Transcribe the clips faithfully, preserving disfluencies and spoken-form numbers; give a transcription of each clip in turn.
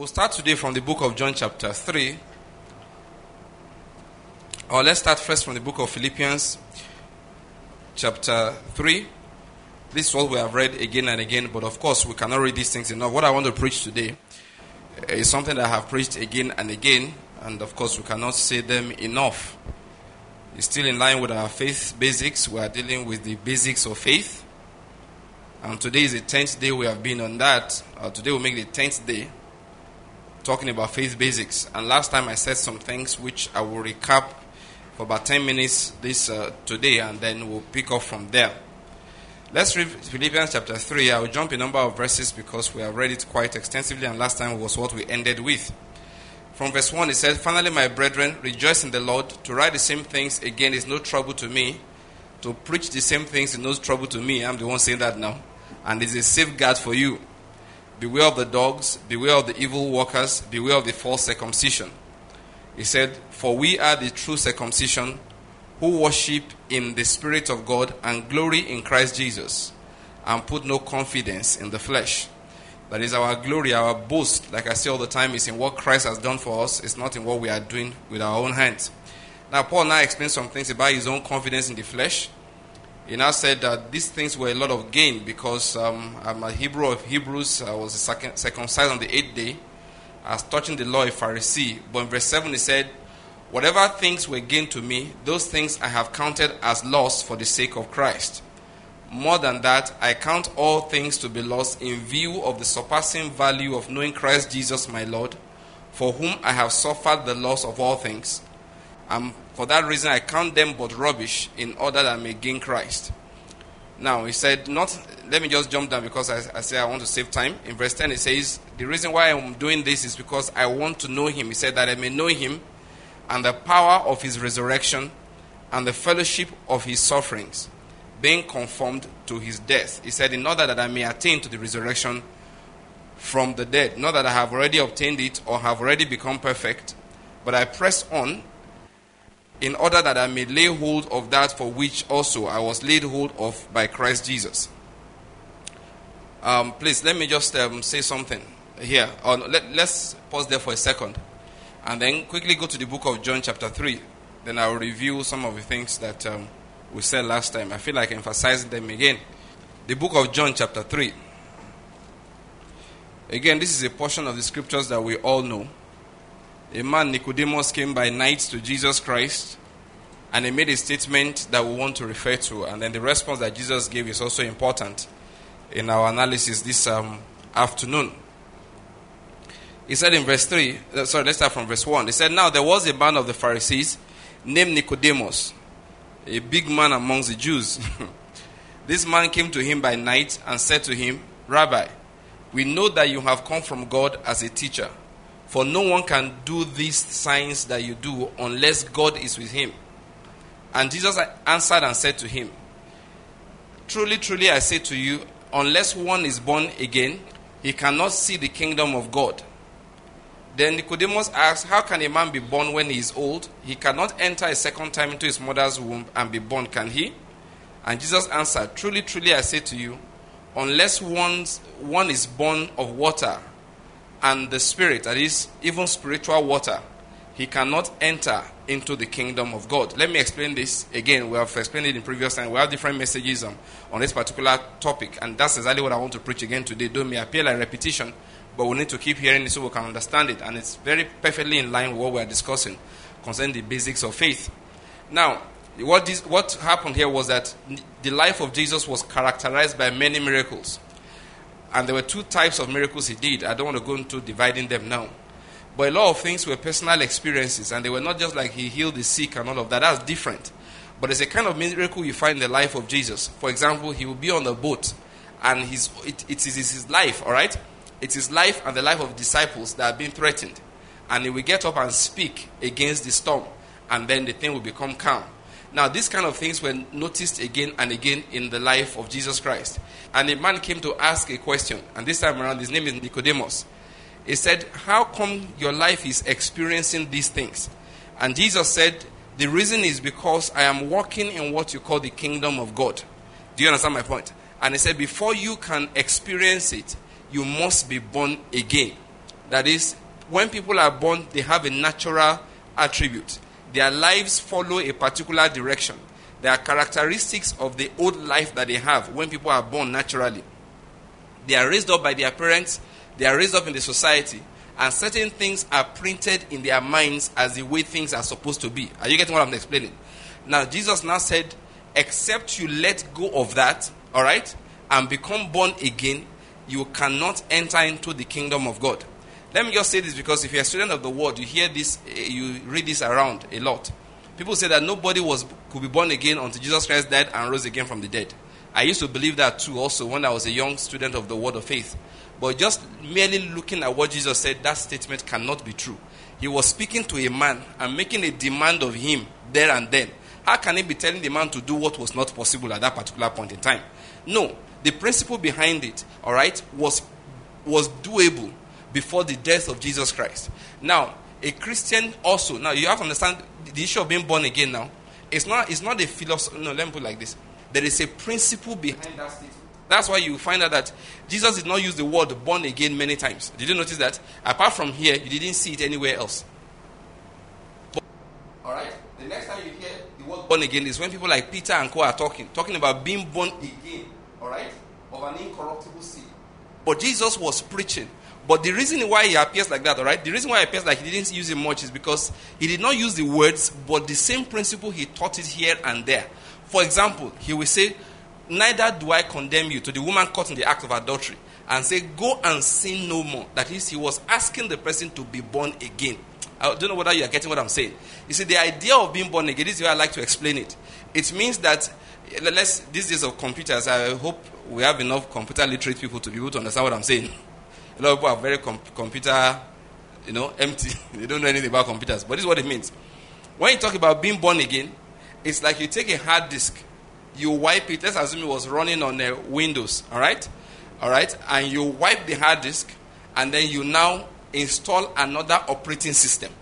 We'll start today from the book of John chapter three. Or let's start first from the book of Philippians chapter three. This is what we have read again and again, but of course we cannot read these things enough. What I want to preach today is something that I have preached again and again, and of course we cannot say them enough. It's still in line with our faith basics. We are dealing with the basics of faith. And today is the tenth day we have been on that. Uh, today we'll make the tenth day talking about faith basics. And last time I said some things which I will recap for about ten minutes this uh, today, and then we'll pick up from there. Let's read Philippians chapter three. I will jump a number of verses because we have read it quite extensively, and last time was what we ended with. From verse one it says, "Finally, my brethren, rejoice in the Lord. To write the same things again is no trouble to me. To preach the same things is no trouble to me." I'm the one saying that now. And it's a safeguard for you. "Beware of the dogs, beware of the evil workers, beware of the false circumcision." He said, "For we are the true circumcision, who worship in the Spirit of God and glory in Christ Jesus, and put no confidence in the flesh." That is our glory, our boast, like I say all the time, is in what Christ has done for us. It's not in what we are doing with our own hands. Now, Paul now explains some things about his own confidence in the flesh. He now said that these things were a lot of gain because um, I'm a Hebrew of Hebrews. I was circumcised on the eighth day, as touching the law a Pharisee. But in verse seven he said, "Whatever things were gain to me, those things I have counted as loss for the sake of Christ. More than that, I count all things to be lost in view of the surpassing value of knowing Christ Jesus my Lord, for whom I have suffered the loss of all things. And for that reason I count them but rubbish, in order that I may gain Christ." Now he said, not, let me just jump down because I, I say I want to save time. In verse ten it says, "The reason why I'm doing this is because I want to know him." He said, "That I may know him and the power of his resurrection and the fellowship of his sufferings, being conformed to his death." He said, "In order that I may attain to the resurrection from the dead. Not that I have already obtained it or have already become perfect, but I press on in order that I may lay hold of that for which also I was laid hold of by Christ Jesus." Um, please, let me just um, say something here. Or let, let's pause there for a second and then quickly go to the book of John chapter three. Then I will review some of the things that um, we said last time. I feel like emphasizing them again. The book of John chapter three. Again, this is a portion of the scriptures that we all know. A man, Nicodemus, came by night to Jesus Christ, and he made a statement that we want to refer to. And then the response that Jesus gave is also important in our analysis this um, afternoon. He said in verse three, uh, sorry, let's start from verse one. He said, "Now there was a man of the Pharisees named Nicodemus, a big man amongst the Jews. This man came to him by night and said to him, 'Rabbi, we know that you have come from God as a teacher. For no one can do these signs that you do unless God is with him.' And Jesus answered and said to him, 'Truly, truly, I say to you, unless one is born again, he cannot see the kingdom of God.' Then Nicodemus asked, 'How can a man be born when he is old? He cannot enter a second time into his mother's womb and be born, can he?' And Jesus answered, 'Truly, truly, I say to you, unless one's, one is born of water and the Spirit, that is, even spiritual water, he cannot enter into the kingdom of God.'" Let me explain this again. We have explained it in previous time. We have different messages um, on this particular topic, and that's exactly what I want to preach again today. Though it may appear like repetition, but we need to keep hearing it so we can understand it, and it's very perfectly in line with what we are discussing concerning the basics of faith. Now, what, this, what happened here was that the life of Jesus was characterized by many miracles. And there were two types of miracles he did. I don't want to go into dividing them now. But a lot of things were personal experiences, and they were not just like he healed the sick and all of that. That's different. But there's a kind of miracle you find in the life of Jesus. For example, he will be on the boat, and his, it, it is his life, all right? It's his life and the life of disciples that are being threatened. And he will get up and speak against the storm, and then the thing will become calm. Now, these kind of things were noticed again and again in the life of Jesus Christ. And a man came to ask a question, and this time around, his name is Nicodemus. He said, "How come your life is experiencing these things?" And Jesus said, "The reason is because I am walking in what you call the kingdom of God." Do you understand my point? And he said, before you can experience it, you must be born again. That is, when people are born, they have a natural attribute. Their lives follow a particular direction. There are characteristics of the old life that they have when people are born naturally. They are raised up by their parents. They are raised up in the society. And certain things are printed in their minds as the way things are supposed to be. Are you getting what I'm explaining? Now, Jesus now said, except you let go of that, all right, and become born again, you cannot enter into the kingdom of God. Let me just say this, because if you're a student of the word, you hear this, you read this around a lot. People say that nobody was could be born again until Jesus Christ died and rose again from the dead. I used to believe that too also when I was a young student of the word of faith. But just merely looking at what Jesus said, that statement cannot be true. He was speaking to a man and making a demand of him there and then. How can he be telling the man to do what was not possible at that particular point in time? No. The principle behind it, all right, was, was doable before the death of Jesus Christ. Now, a Christian also, now you have to understand the issue of being born again now. It's not, it's not a philosophy. No, let me put it like this. There is a principle behind that statement. That's why you find out that Jesus did not use the word born again many times. Did you notice that? Apart from here, you didn't see it anywhere else. But, all right. The next time you hear the word born again is when people like Peter and Co are talking, talking about being born again, all right, of an incorruptible seed. But Jesus was preaching. But the reason why he appears like that, all right, the reason why he appears like he didn't use it much is because he did not use the words, but the same principle he taught it here and there. For example, he will say, neither do I condemn you, to the woman caught in the act of adultery, and say, go and sin no more. That is, he was asking the person to be born again. I don't know whether you are getting what I'm saying. You see, the idea of being born again, this is how I like to explain it. It means that, let's, these days of computers, I hope we have enough computer literate people to be able to understand what I'm saying. A lot of people are very com- computer, you know, empty. They don't know anything about computers. But this is what it means. When you talk about being born again, it's like you take a hard disk, you wipe it. Let's assume it was running on uh, Windows, all right? All right? And you wipe the hard disk, and then you now install another operating system.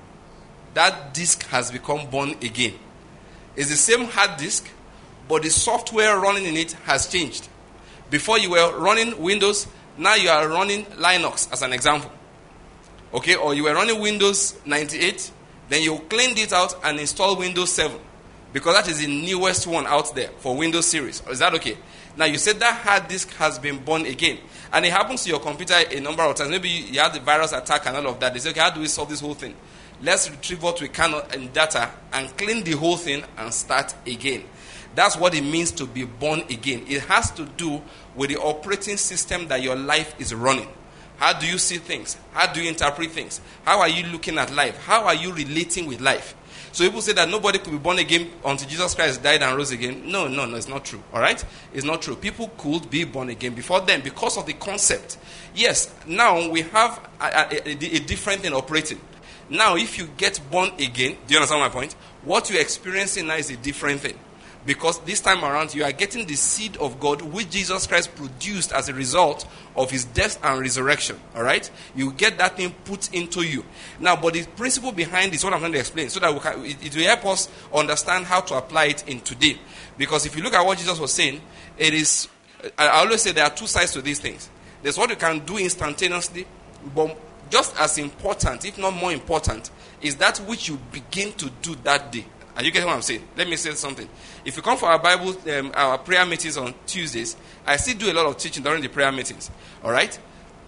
That disk has become born again. It's the same hard disk, but the software running in it has changed. Before you were running Windows, now you are running Linux, as an example. Okay? Or you were running Windows ninety-eight, then you cleaned it out and installed Windows seven. Because that is the newest one out there for Windows series. Is that okay? Now you said that hard disk has been born again. And it happens to your computer a number of times. Maybe you had the virus attack and all of that. They say, okay, how do we solve this whole thing? Let's retrieve what we can in data and clean the whole thing and start again. That's what it means to be born again. It has to do with the operating system that your life is running. How do you see things? How do you interpret things? How are you looking at life? How are you relating with life? So people say that nobody could be born again until Jesus Christ died and rose again. No, no, no, it's not true. All right? It's not true. People could be born again before then because of the concept. Yes, now we have a, a, a, a different thing operating. Now, if you get born again, do you understand my point? What you're experiencing now is a different thing. Because this time around, you are getting the seed of God, which Jesus Christ produced as a result of his death and resurrection. All right? You get that thing put into you. Now, but the principle behind this is what I'm going to explain, so that we can, it, it will help us understand how to apply it in today. Because if you look at what Jesus was saying, it is, I always say there are two sides to these things. There's what you can do instantaneously, but just as important, if not more important, is that which you begin to do that day. Are you getting what I'm saying? Let me say something. If you come for our Bible, um, our prayer meetings on Tuesdays, I still do a lot of teaching during the prayer meetings. All right?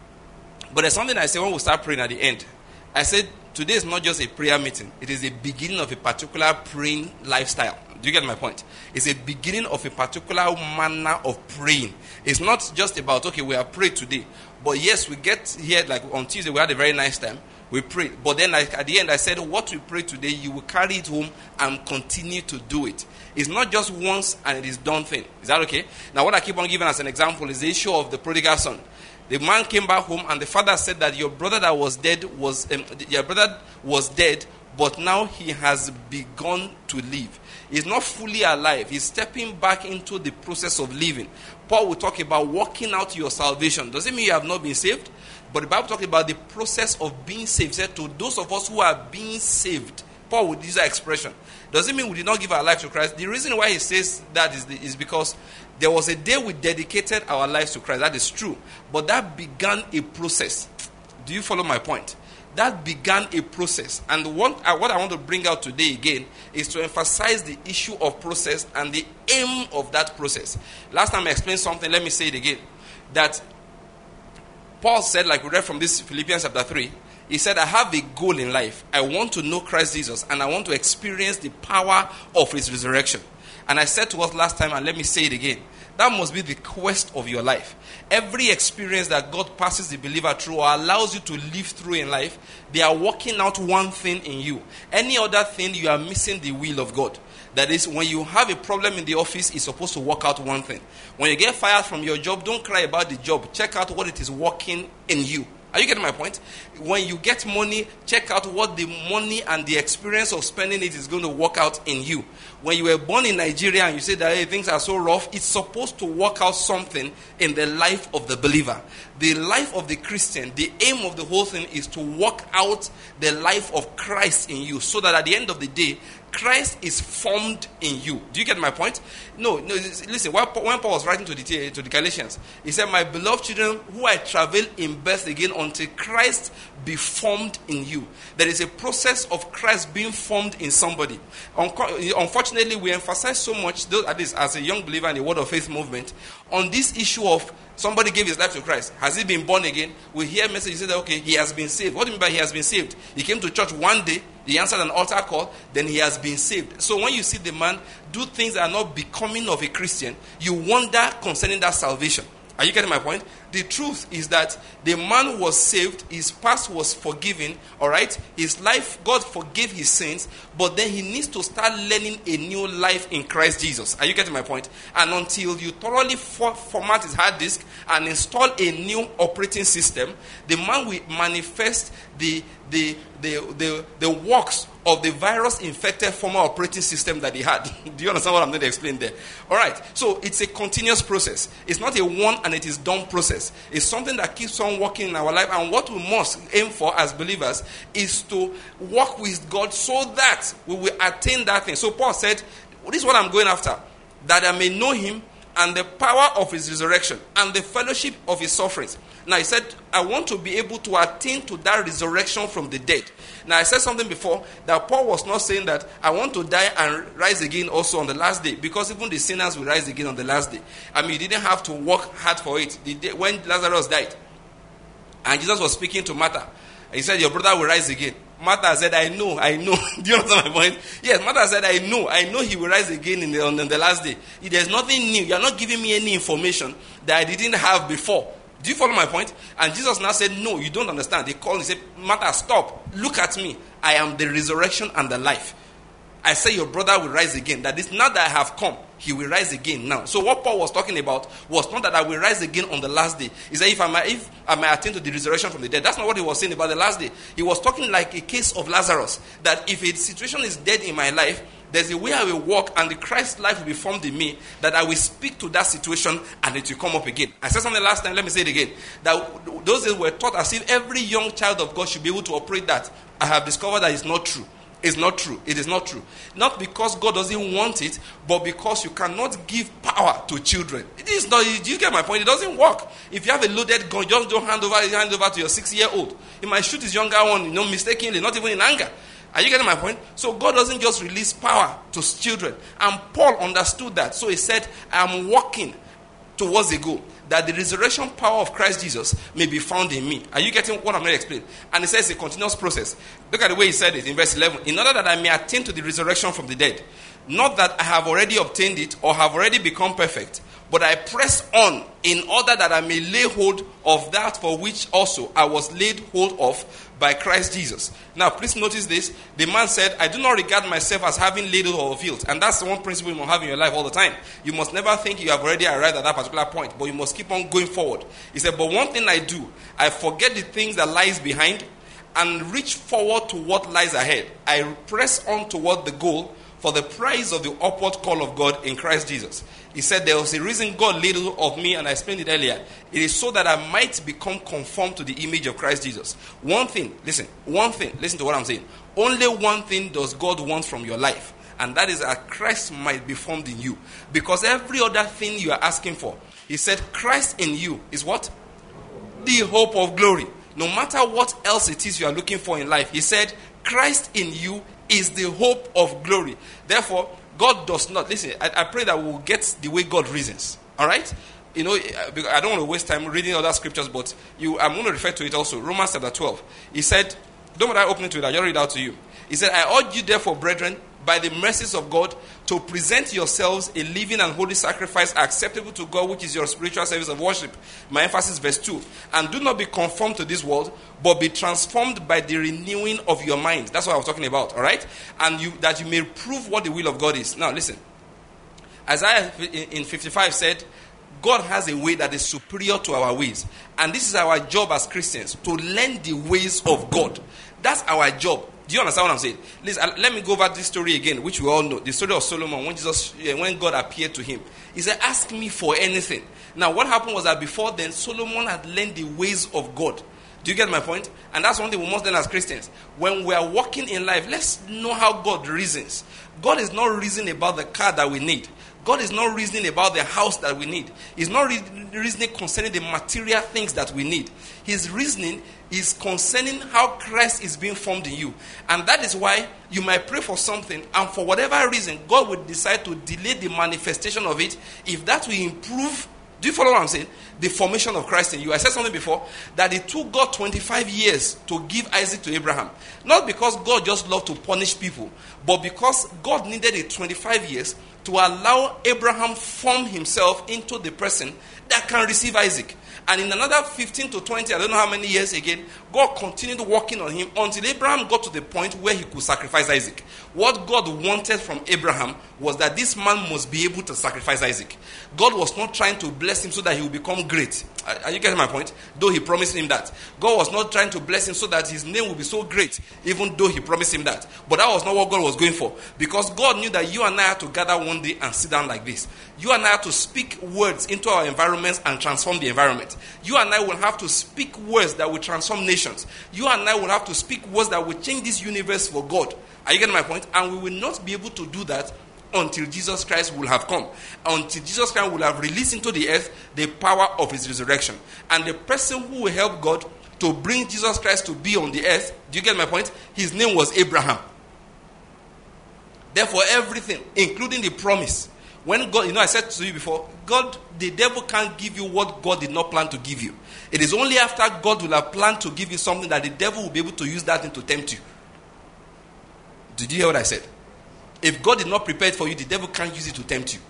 But there's something I say when we start praying at the end. I said, today is not just a prayer meeting. It is the beginning of a particular praying lifestyle. Do you get my point? It's a beginning of a particular manner of praying. It's not just about, okay, we have prayed today. But yes, we get here, like on Tuesday, we had a very nice time. We prayed. But then like, at the end, I said, what we pray today, you will carry it home and continue to do it. It's not just once and it is done thing. Is that okay? Now, what I keep on giving as an example is the issue of the prodigal son. The man came back home and the father said that your brother that was dead was, um, your brother was dead, but now he has begun to live. He's not fully alive. He's stepping back into the process of living. Paul will talk about working out your salvation. Does it mean you have not been saved? But the Bible talks about the process of being saved. He said to those of us who are being saved, Paul would use that expression. Does it mean we did not give our life to Christ? The reason why he says that is, the, is because there was a day we dedicated our lives to Christ. That is true. But that began a process. Do you follow my point? That began a process. And what I, what I want to bring out today again is to emphasize the issue of process and the aim of that process. Last time I explained something, let me say it again. That Paul said, like we read from this Philippians chapter three, he said, I have a goal in life. I want to know Christ Jesus and I want to experience the power of his resurrection. And I said to us last time, and let me say it again, that must be the quest of your life. Every experience that God passes the believer through or allows you to live through in life, they are working out one thing in you. Any other thing, you are missing the will of God. That is, when you have a problem in the office, it's supposed to work out one thing. When you get fired from your job, don't cry about the job. Check out what it is working in you. Are you getting my point? When you get money, check out what the money and the experience of spending it is going to work out in you. When you were born in Nigeria and you say that hey, things are so rough, it's supposed to work out something in the life of the believer. The life of the Christian, the aim of the whole thing is to work out the life of Christ in you, so that at the end of the day, Christ is formed in you. Do you get my point? No, no. Listen, when Paul was writing to the, to the Galatians, he said, my beloved children, who I travail in birth again until Christ be formed in you. There is a process of Christ being formed in somebody. Unfortunately, we emphasize so much, at least as a young believer in the Word of Faith movement, on this issue of somebody gave his life to Christ. Has he been born again? We hear messages say that, okay, he has been saved. What do you mean by he has been saved? He came to church one day, he answered an altar call, then he has been saved. So when you see the man do things that are not becoming of a Christian, you wonder concerning that salvation. Are you getting my point? The truth is that the man was saved, his past was forgiven, all right? His life, God forgave his sins, but then he needs to start learning a new life in Christ Jesus. Are you getting my point? And until you thoroughly for- format his hard disk and install a new operating system, the man will manifest the the the the, the works of the virus-infected former operating system that he had. Do you understand what I'm going to explain there? All right. So it's a continuous process. It's not a one and it is done process. It's something that keeps on working in our life. And what we must aim for as believers is to walk with God so that we will attain that thing. So Paul said, this is what I'm going after, that I may know him and the power of his resurrection and the fellowship of his sufferings. Now he said, I want to be able to attain to that resurrection from the dead. Now I said something before, that Paul was not saying that I want to die and rise again also on the last day, because even the sinners will rise again on the last day. I mean, you didn't have to work hard for it. The day, when Lazarus died, and Jesus was speaking to Martha, he said, your brother will rise again. Martha said, I know, I know. Do you understand my point? Yes, Martha said, I know, I know he will rise again in the, on the last day. There's nothing new. You're not giving me any information that I didn't have before. Do you follow my point? And Jesus now said, no, you don't understand. They called, he said, Martha, stop. Look at me. I am the resurrection and the life. I say your brother will rise again. That is not that I have come. He will rise again now. So what Paul was talking about was not that I will rise again on the last day. He said if I may, if I may attain to the resurrection from the dead. That's not what he was saying about the last day. He was talking like a case of Lazarus. That if a situation is dead in my life, there's a way I will walk and the Christ life will be formed in me, that I will speak to that situation and it will come up again. I said something last time, let me say it again. That those days were taught as if every young child of God should be able to operate that. I have discovered that it's not true. It's not true. It is not true. Not because God doesn't want it, but because you cannot give power to children. It is not. Do you get my point? It doesn't work. If you have a loaded gun, just don't hand over, hand over to your six-year-old. He might shoot his younger one, you know, mistakenly, not even in anger. Are you getting my point? So God doesn't just release power to children. And Paul understood that. So he said, I'm walking towards the goal, that the resurrection power of Christ Jesus may be found in me. Are you getting what I'm going to explain? And he says it's a continuous process. Look at the way he said it in verse eleven. In order that I may attain to the resurrection from the dead. Not that I have already obtained it or have already become perfect, but I press on in order that I may lay hold of that for which also I was laid hold of by Christ Jesus. Now, please notice this. The man said, I do not regard myself as having laid hold of fields. And that's the one principle you must have in your life all the time. You must never think you have already arrived at that particular point, but you must keep on going forward. He said, but one thing I do, I forget the things that lies behind and reach forward to what lies ahead. I press on toward the goal for the prize of the upward call of God in Christ Jesus. He said there was a reason God laid hold of me, and I explained it earlier. It is so that I might become conformed to the image of Christ Jesus. One thing, listen, one thing, listen to what I'm saying. Only one thing does God want from your life, and that is that Christ might be formed in you. Because every other thing you are asking for, he said Christ in you is what? The hope of glory. no matter what else it is you are looking for in life, he said, Christ in you is the hope of glory. Therefore, God does not, listen, I, I pray that we will get the way God reasons. All right? You know, I don't want to waste time reading other scriptures, but you, I'm going to refer to it also. Romans chapter twelve. He said, don't bother opening to it, I just read it out to you. He said, I urge you therefore, brethren, by the mercies of God, to present yourselves a living and holy sacrifice acceptable to God, which is your spiritual service of worship. My emphasis, verse two. And do not be conformed to this world, but be transformed by the renewing of your mind. That's what I was talking about, all right? And you, that you may prove what the will of God is. Now, listen. Isaiah in fifty-five said, God has a way that is superior to our ways. And this is our job as Christians, to learn the ways of God. That's our job. Do you understand what I'm saying? Listen, let me go over this story again, which we all know. The story of Solomon, when Jesus, when God appeared to him. He said, ask me for anything. Now, what happened was that before then, Solomon had learned the ways of God. Do you get my point? And that's one thing we must learn as Christians. When we are walking in life, let's know how God reasons. God is not reasoning about the car that we need. God is not reasoning about the house that we need. He's not re- reasoning concerning the material things that we need. His reasoning is concerning how Christ is being formed in you. And that is why you might pray for something, and for whatever reason, God will decide to delay the manifestation of it if that will improve. Do you follow what I'm saying? The formation of Christ in you. I said something before, that it took God twenty-five years to give Isaac to Abraham. Not because God just loved to punish people, but because God needed it twenty-five years to allow Abraham form himself into the person that can receive Isaac. And in another fifteen to twenty, I don't know how many years again, God continued working on him until Abraham got to the point where he could sacrifice Isaac. What God wanted from Abraham was that this man must be able to sacrifice Isaac. God was not trying to bless him so that he will become great. Are you getting my point? Though he promised him that. God was not trying to bless him so that his name will be so great, even though he promised him that. But that was not what God was going for. Because God knew that you and I had to gather one day and sit down like this. You and I have to speak words into our environments and transform the environment. You and I will have to speak words that will transform nations. You and I will have to speak words that will change this universe for God. Are you getting my point? And we will not be able to do that until Jesus Christ will have come. Until Jesus Christ will have released into the earth the power of his resurrection. And the person who will help God to bring Jesus Christ to be on the earth, do you get my point? His name was Abraham. Therefore, everything, including the promise, when God, you know, I said to you before, God, the devil can't give you what God did not plan to give you. It is only after God will have planned to give you something that the devil will be able to use that thing to tempt you. Did you hear what I said? If God did not prepare it for you, the devil can't use it to tempt you.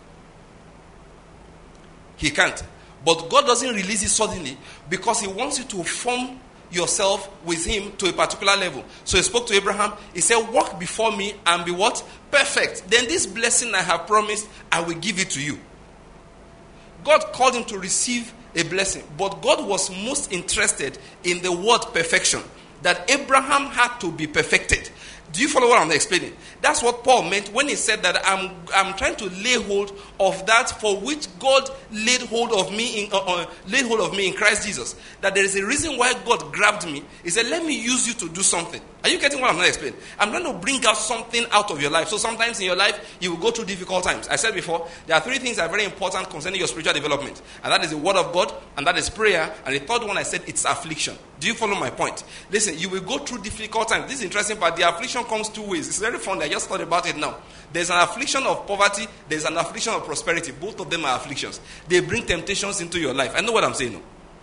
He can't. But God doesn't release it suddenly because he wants you to form yourself with him to a particular level. So he spoke to Abraham. He said, walk before me and be what? Perfect. Then this blessing I have promised, I will give it to you. God called him to receive a blessing. But God was most interested in the word perfection. That Abraham had to be perfected. Do you follow what I'm explaining? That's what Paul meant when he said that I'm I'm trying to lay hold of that for which God laid hold of me in uh, uh, laid hold of me in Christ Jesus. That there is a reason why God grabbed me. He said, "Let me use you to do something." Are you getting what I'm not explaining? I'm trying to bring out something out of your life. So sometimes in your life you will go through difficult times. I said before, there are three things that are very important concerning your spiritual development, and that is the word of God, and that is prayer, and the third one I said it's affliction. Do you follow my point? Listen, you will go through difficult times. This is interesting, but the affliction comes two ways. It's very fun. I just thought about it now. There's an affliction of poverty. There's an affliction of prosperity. Both of them are afflictions. They bring temptations into your life. I know what I'm saying. No?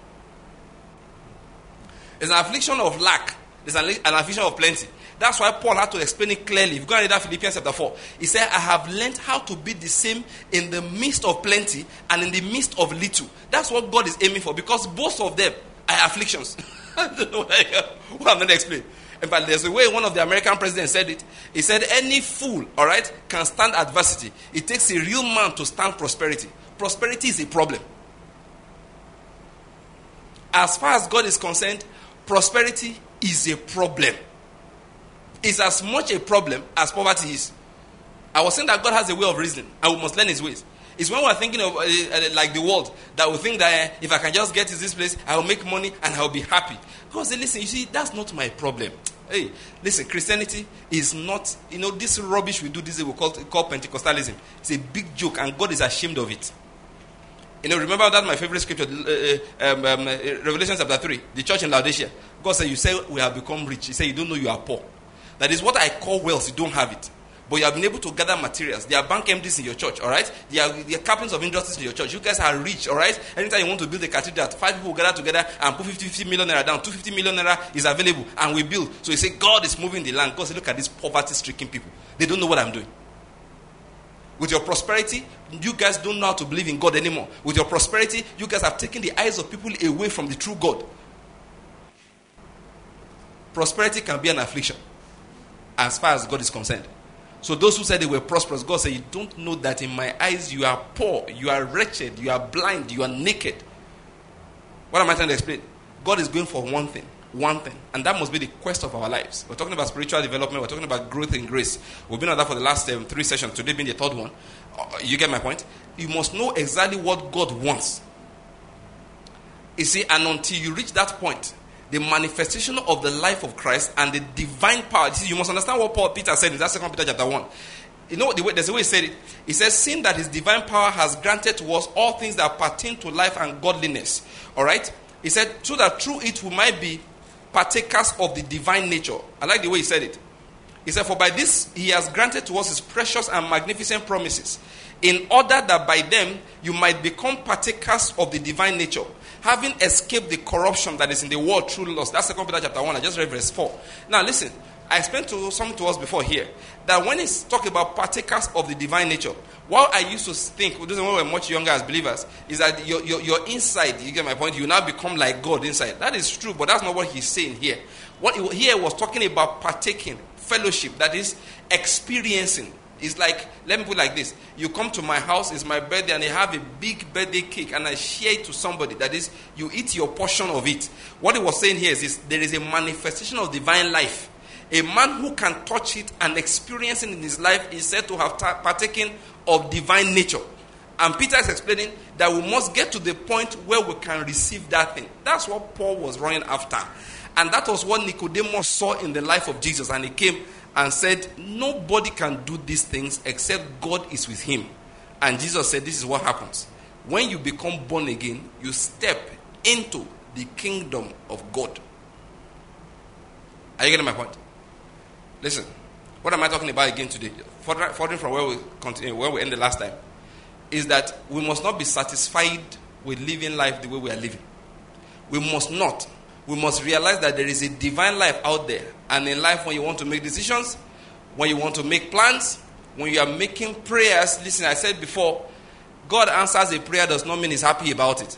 There's an affliction of lack. There's an, an affliction of plenty. That's why Paul had to explain it clearly. If you go and read that Philippians chapter four, he said, I have learned how to be the same in the midst of plenty and in the midst of little. That's what God is aiming for, because both of them are afflictions. I don't know what, I, what I'm going to explain. In fact, there's a way one of the American presidents said it. He said, any fool, all right, can stand adversity. It takes a real man to stand prosperity. Prosperity is a problem. As far as God is concerned, prosperity is a problem. It's as much a problem as poverty is. I was saying that God has a way of reasoning, and we must learn his ways. It's when we're thinking of uh, uh, like the world, that we think that uh, if I can just get to this place, I will make money and I will be happy. God said, listen, you see, that's not my problem. Hey, listen, Christianity is not, you know, this rubbish we do, this we call, call Pentecostalism. It's a big joke, and God is ashamed of it. You know, remember that my favorite scripture, uh, um, um, uh, Revelation chapter three, the church in Laodicea. God said, you say we have become rich. He said, you don't know you are poor. That is what I call wealth. You don't have it. But you have been able to gather materials. There are bank M Ds in your church, all right? There are, there are captains of industries in your church. You guys are rich, all right? Anytime you want to build a cathedral, five people gather together and put fifty, fifty million naira down. two hundred fifty million naira is available, and we build. So you say, God is moving the land. God said, look at these poverty-stricken people. They don't know what I'm doing. With your prosperity, you guys don't know how to believe in God anymore. With your prosperity, you guys have taken the eyes of people away from the true God. Prosperity can be an affliction as far as God is concerned. So those who said they were prosperous, God said, you don't know that in my eyes you are poor, you are wretched, you are blind, you are naked. What am I trying to explain? God is going for one thing, one thing, and that must be the quest of our lives. We're talking about spiritual development, we're talking about growth in grace. We've been on that for the last um, three sessions, today being the third one. Uh, you get my point? You must know exactly what God wants. You see, and until you reach that point, the manifestation of the life of Christ and the divine power. You see, you must understand what Paul Peter said in that Second Peter chapter one. You know, the way, there's a way he said it. He says, seeing that his divine power has granted to us all things that pertain to life and godliness. All right? He said, so that through it we might be partakers of the divine nature. I like the way he said it. He said, for by this he has granted to us his precious and magnificent promises, in order that by them you might become partakers of the divine nature, having escaped the corruption that is in the world through lust. That's Second Peter chapter one. I just read verse four. Now listen, I explained to something to us before here, that when it's talking about partakers of the divine nature, what I used to think, when we were much younger as believers, is that your, your, your inside, you get my point, you now become like God inside. That is true, but that's not what he's saying here. What he, here was talking about partaking, fellowship, that is experiencing. It's like, let me put it like this. You come to my house, it's my birthday, and they have a big birthday cake, and I share it to somebody. That is, you eat your portion of it. What he was saying here is, is there is a manifestation of divine life. A man who can touch it and experience it in his life is said to have ta- partaken of divine nature. And Peter is explaining that we must get to the point where we can receive that thing. That's what Paul was running after. And that was what Nicodemus saw in the life of Jesus. And he came and said, nobody can do these things except God is with him. And Jesus said, this is what happens. When you become born again, you step into the kingdom of God. Are you getting my point? Listen, what am I talking about again today? Furthering from where we continue, where we ended last time, is that we must not be satisfied with living life the way we are living. We must not. We must realize that there is a divine life out there. And in life, when you want to make decisions, when you want to make plans, when you are making prayers, listen, I said before, God answers a prayer does not mean he's happy about it.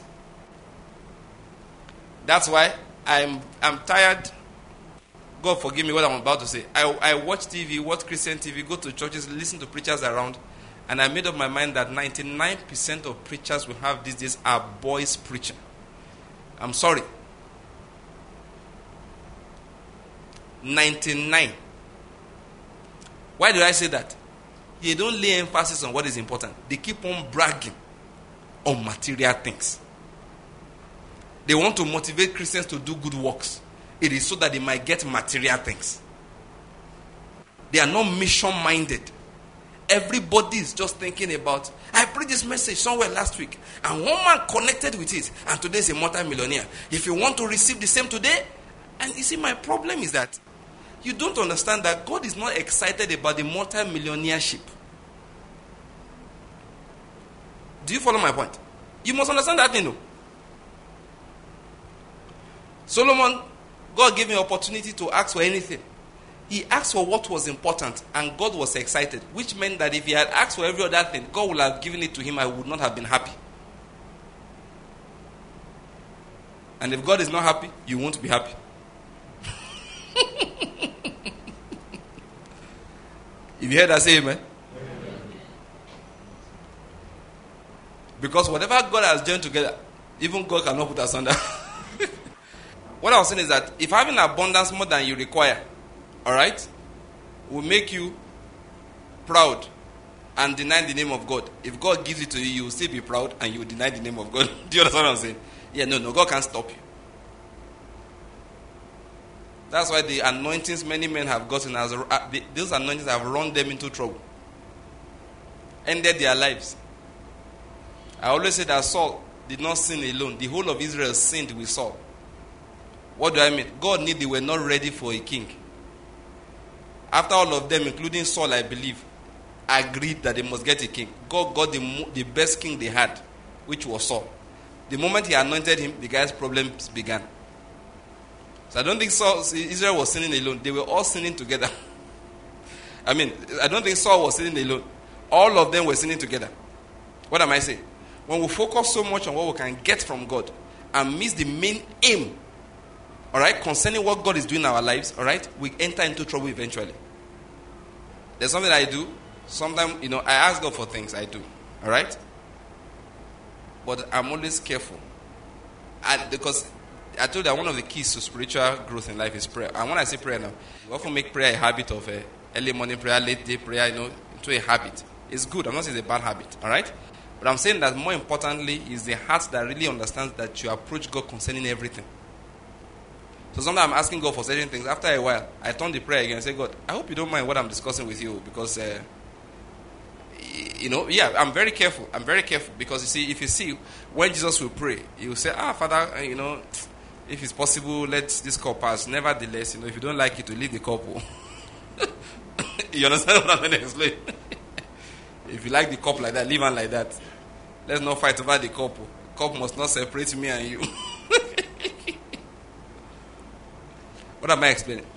That's why I'm I'm tired. God forgive me what I'm about to say. I, I watch T V, watch Christian T V, go to churches, listen to preachers around, and I made up my mind that ninety-nine percent of preachers we have these days are boys preaching. I'm sorry. ninety-nine. Why do I say that? They don't lay emphasis on what is important. They keep on bragging on material things. They want to motivate Christians to do good works. It is so that they might get material things. They are not mission-minded. Everybody is just thinking about, I preached this message somewhere last week, and one man connected with it, and today is a multi-millionaire. If you want to receive the same today, and you see, my problem is that you don't understand that God is not excited about the multi-millionaireship. Do you follow my point? You must understand that thing, though. Solomon, God gave him opportunity to ask for anything. He asked for what was important, and God was excited, which meant that if he had asked for every other thing, God would have given it to him. I would not have been happy. And if God is not happy, you won't be happy. If you heard that, say amen. Because whatever God has joined together, even God cannot put asunder. What I was saying is that if having abundance more than you require, all right, will make you proud and deny the name of God. If God gives it to you, you will still be proud and you will deny the name of God. Do you understand what I'm saying? Yeah, no, no, God can't stop you. That's why the anointings many men have gotten, as uh, the, those anointings have run them into trouble, ended their lives. I always say that Saul did not sin alone. The whole of Israel sinned with Saul. What do I mean? God knew they were not ready for a king. After all of them, including Saul, I believe, agreed that they must get a king, God got the, the best king they had, which was Saul. The moment he anointed him, the guy's problems began. So I don't think Saul, Israel was sinning alone. They were all sinning together. I mean, I don't think Saul was sinning alone. All of them were sinning together. What am I saying? When we focus so much on what we can get from God and miss the main aim, all right, concerning what God is doing in our lives, all right, we enter into trouble eventually. There's something I do. Sometimes, you know, I ask God for things. I do. All right? But I'm always careful. And because I told you that one of the keys to spiritual growth in life is prayer. And when I say prayer now, we often make prayer a habit of uh, early morning prayer, late day prayer, you know, into a habit. It's good. I'm not saying it's a bad habit. All right? But I'm saying that more importantly is the heart that really understands that you approach God concerning everything. So sometimes I'm asking God for certain things. After a while, I turn the prayer again and say, God, I hope you don't mind what I'm discussing with you because... Uh, You know, yeah, I'm very careful. I'm very careful because you see, if you see, when Jesus will pray, he will say, ah, Father, you know, if it's possible, let this cup pass. Nevertheless, you know, if you don't like it, to leave the cup. You understand what I'm going to explain? If you like the cup like that, leave it like that. Let's not fight over the cup. The cup must not separate me and you. What am I explaining?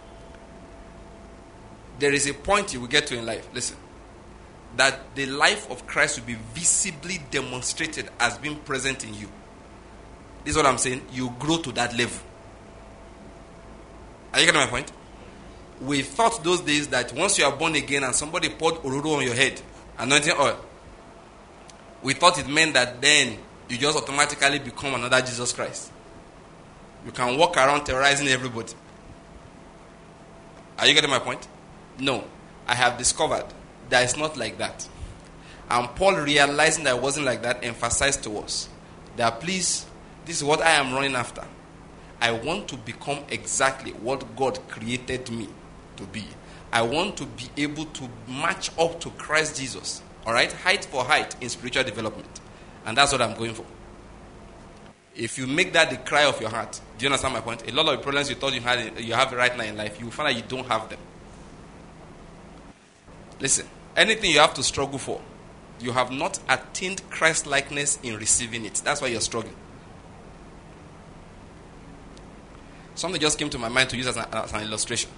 There is a point you will get to in life. Listen. That the life of Christ will be visibly demonstrated as being present in you. This is what I'm saying. You grow to that level. Are you getting my point? We thought those days that once you are born again and somebody poured ororo on your head, anointing oil, we thought it meant that then you just automatically become another Jesus Christ. You can walk around terrorizing everybody. Are you getting my point? No. I have discovered that it's not like that. And Paul, realizing that it wasn't like that, emphasized to us that please, this is what I am running after. I want to become exactly what God created me to be. I want to be able to match up to Christ Jesus. All right? Height for height in spiritual development. And that's what I'm going for. If you make that the cry of your heart, do you understand my point? A lot of the problems you thought you had, you have right now in life, you will find that you don't have them. Listen. Anything you have to struggle for, you have not attained Christ-likeness in receiving it. That's why you're struggling. Something just came to my mind to use as an, as an illustration.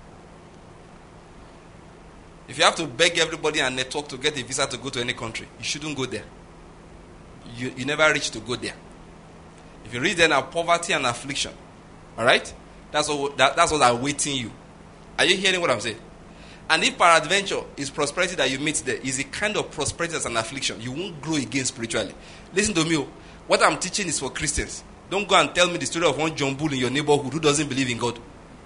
If you have to beg everybody and network to get a visa to go to any country, you shouldn't go there. You, you never reach to go there. If you reach there now, poverty and affliction. All right? That's what, that, that's what awaiting you. Are you hearing what I'm saying? And if peradventure is prosperity that you meet there, is a kind of prosperity as an affliction, you won't grow again spiritually. Listen to me. What I'm teaching is for Christians. Don't go and tell me the story of one John Bull in your neighborhood who doesn't believe in God.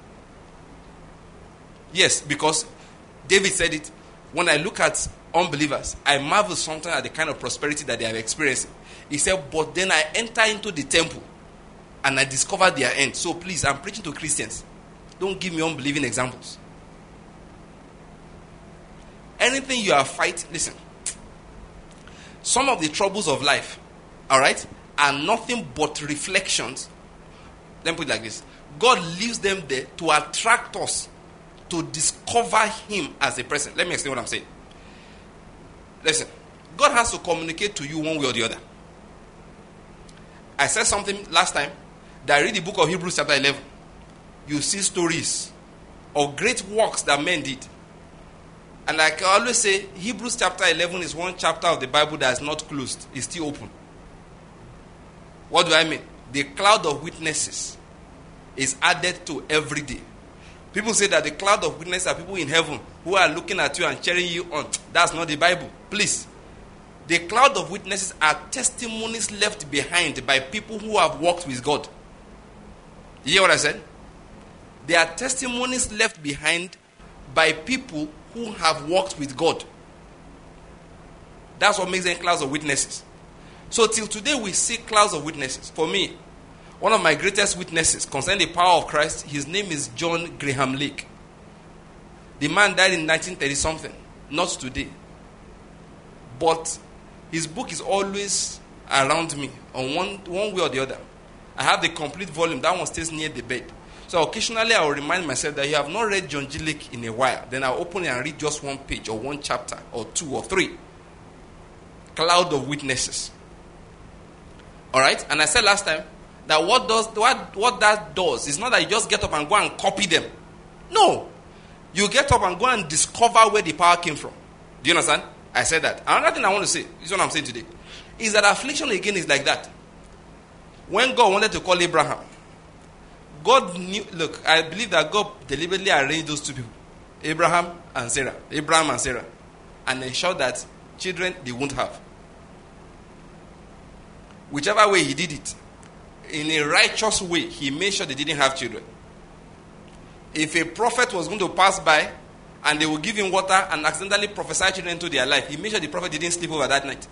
Yes, because David said it. When I look at unbelievers, I marvel sometimes at the kind of prosperity that they are experiencing. He said, but then I enter into the temple and I discover their end. So please, I'm preaching to Christians. Don't give me unbelieving examples. Anything you are fighting, listen. Some of the troubles of life, all right, are nothing but reflections. Let me put it like this. God leaves them there to attract us to discover Him as a person. Let me explain what I'm saying. Listen, God has to communicate to you one way or the other. I said something last time that I read the book of Hebrews chapter eleven. You see stories of great works that men did. And like I always say, Hebrews chapter eleven is one chapter of the Bible that is not closed. It's still open. What do I mean? The cloud of witnesses is added to every day. People say that the cloud of witnesses are people in heaven who are looking at you and cheering you on. That's not the Bible. Please. The cloud of witnesses are testimonies left behind by people who have walked with God. You hear what I said? They are testimonies left behind by people who have walked with God. That's what makes them clouds of witnesses. So till today we see clouds of witnesses. For me, one of my greatest witnesses concerning the power of Christ, his name is John Graham Lake. The man died in nineteen thirty something, not today. But His book is always around me on one, one way or the other. I have the complete volume. That one stays near the bed. So occasionally I will remind myself that you have not read John G. Lake in a while. Then I'll open it and read just one page or one chapter or two or three. Cloud of witnesses. Alright? And I said last time that what does what, what that does is not that you just get up and go and copy them. No. You get up and go and discover where the power came from. Do you understand? I said that. Another thing I want to say, this is what I'm saying today, is that affliction again is like that. When God wanted to call Abraham, God knew, look, I believe that God deliberately arranged those two people, Abraham and Sarah, Abraham and Sarah, and ensured that children they won't have. Whichever way he did it, in a righteous way, he made sure they didn't have children. If a prophet was going to pass by and they would give him water and accidentally prophesy children into their life, he made sure the prophet didn't sleep over that night.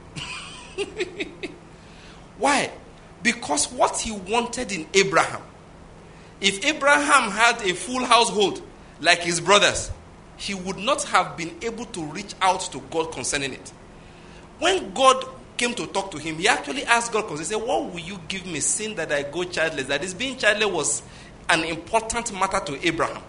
Why? Because what he wanted in Abraham, if Abraham had a full household like his brothers, he would not have been able to reach out to God concerning it. When God came to talk to him, he actually asked God, because he said, what will you give me, seeing that I go childless? That is, being childless was an important matter to Abraham.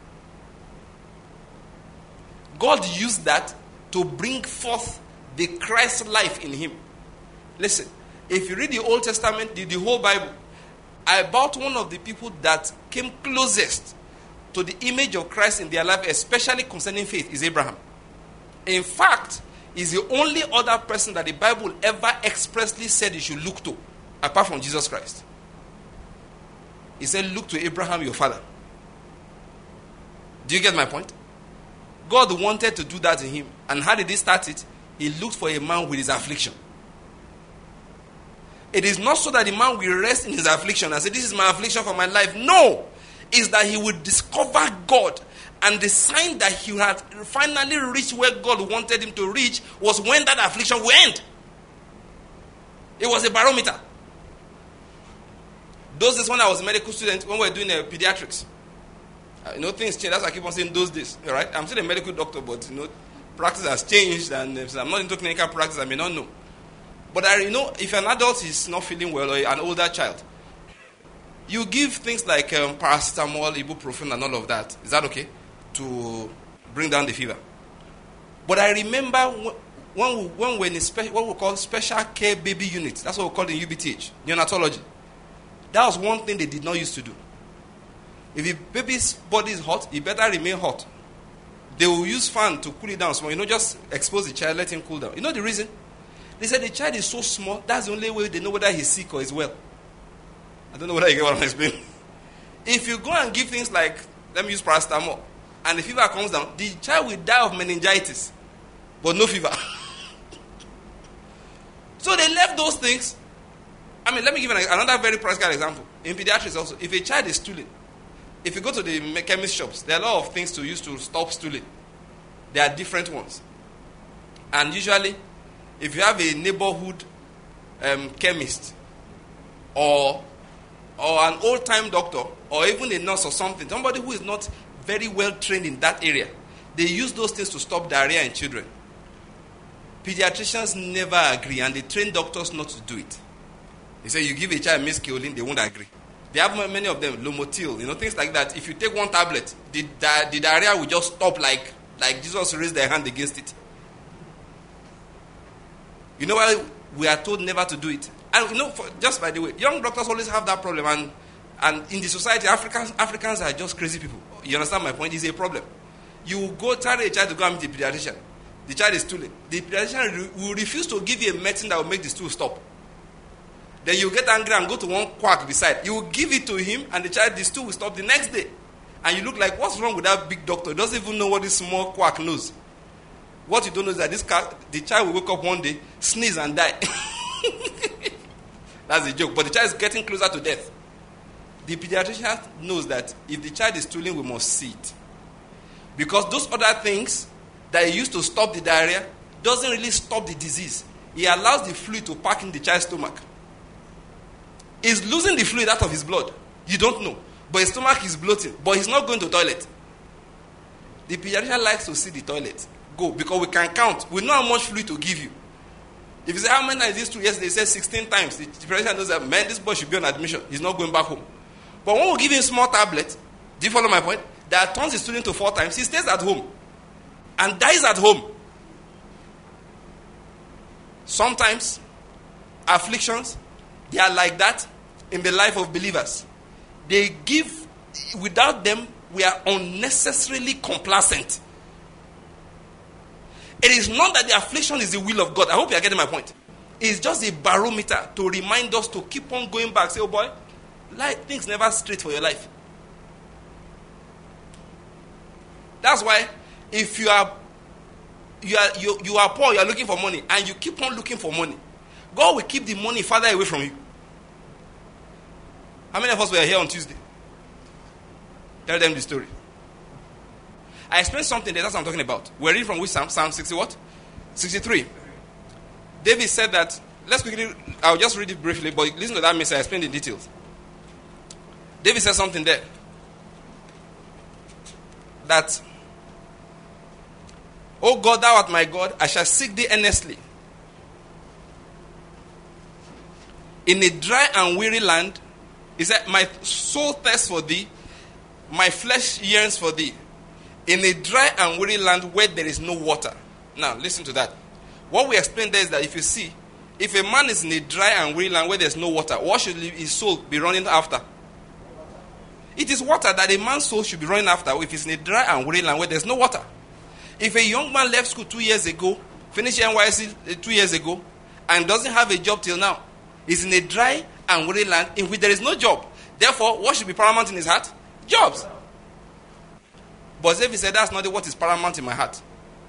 God used that to bring forth the Christ life in him. Listen, if you read the Old Testament, the, the whole Bible, about one of the people that came closest to the image of Christ in their life, especially concerning faith, is Abraham. In fact, he's the only other person that the Bible ever expressly said you should look to, apart from Jesus Christ. He said, look to Abraham, your father. Do you get my point? God wanted to do that in him. And how did he start it? He looked for a man with his affliction. It is not so that the man will rest in his affliction and say, this is my affliction for my life. No. It's that he would discover God. And the sign that he had finally reached where God wanted him to reach was when that affliction will end. It was a barometer. Those days when I was a medical student, when we were doing uh, pediatrics, uh, you know, things change. That's why I keep on saying those days. Right? I'm still a medical doctor, but you know, practice has changed, and uh, I'm not into clinical practice. I may not know. But I, you know, if an adult is not feeling well, or an older child, you give things like um, paracetamol, ibuprofen, and all of that. Is that okay? To bring down the fever. But I remember when we, when we're in a spe- what we call special care baby unit. That's what we call it in U B T H, neonatology. That was one thing they did not used to do. If the baby's body is hot, it better remain hot. They will use fan to cool it down small. You know, just expose the child, let him cool down. You know the reason? They said the child is so small, that's the only way they know whether he's sick or he's well. I don't know whether you get what I'm explaining. If you go and give things like, let me use paracetamol, and the fever comes down, the child will die of meningitis, but no fever. So they left those things. I mean, let me give an, another very practical example. In pediatrics also, if a child is stooling, if you go to the chemist shops, there are a lot of things to use to stop stooling. There are different ones. And usually, if you have a neighborhood um, chemist or or an old-time doctor or even a nurse or something, somebody who is not very well trained in that area, they use those things to stop diarrhea in children. Pediatricians never agree, and they train doctors not to do it. They say you give a child mescaline, they won't agree. They have many of them, Lomotil, you know, things like that. If you take one tablet, the, the, the diarrhea will just stop like, like Jesus raised their hand against it. You know why we are told never to do it? And you know, for, just by the way, young doctors always have that problem, and and in the society, Africans Africans are just crazy people. You understand my point? It's a problem. You go tell a child to go and meet the pediatrician. The child is stooling. The pediatrician re- will refuse to give you a medicine that will make the stool stop. Then you get angry and go to one quack beside. You will give it to him, and the child, the stool will stop the next day. And you look like, what's wrong with that big doctor? He doesn't even know what this small quack knows. What you don't know is that this car, the child will wake up one day, sneeze and die. That's a joke. But the child is getting closer to death. The pediatrician knows that if the child is stooling, we must see it. Because those other things that he used to stop the diarrhea doesn't really stop the disease. He allows the fluid to pack in the child's stomach. He's losing the fluid out of his blood. You don't know. But his stomach is bloating. But he's not going to the toilet. The pediatrician likes to see the toilet go, because we can count. We know how much fluid to give you. If you say, how many times is this true? Yes, they said sixteen times. The president knows that, man, this boy should be on admission. He's not going back home. But when we give him small tablet, do you follow my point? That turns the student to four times, he stays at home and dies at home. Sometimes, afflictions, they are like that in the life of believers. They give, without them, we are unnecessarily complacent. It is not that the affliction is the will of God. I hope you are getting my point. It's just a barometer to remind us to keep on going back. Say, oh boy, life, things never straight for your life. That's why if you are you are you, you are poor, you are looking for money, and you keep on looking for money, God will keep the money farther away from you. How many of us were here on Tuesday? Tell them the story. I explained something there, that's what I'm talking about. We're reading from which Psalm? Psalm sixty what? sixty-three. David said that, let's quickly, I'll just read it briefly, but listen to that message, I explained the details. David said something there. That, O God, thou art my God, I shall seek thee earnestly. In a dry and weary land, he said, my soul thirsts for thee, my flesh yearns for thee. In a dry and weary land where there is no water. Now, listen to that. What we explained there is that if you see, if a man is in a dry and weary land where there's no water, what should his soul be running after? It is water that a man's soul should be running after if he's in a dry and weary land where there's no water. If a young man left school two years ago, finished N Y S C two years ago, and doesn't have a job till now, he's in a dry and weary land in which there is no job. Therefore, what should be paramount in his heart? Jobs. But David said, that's not what is paramount in my heart.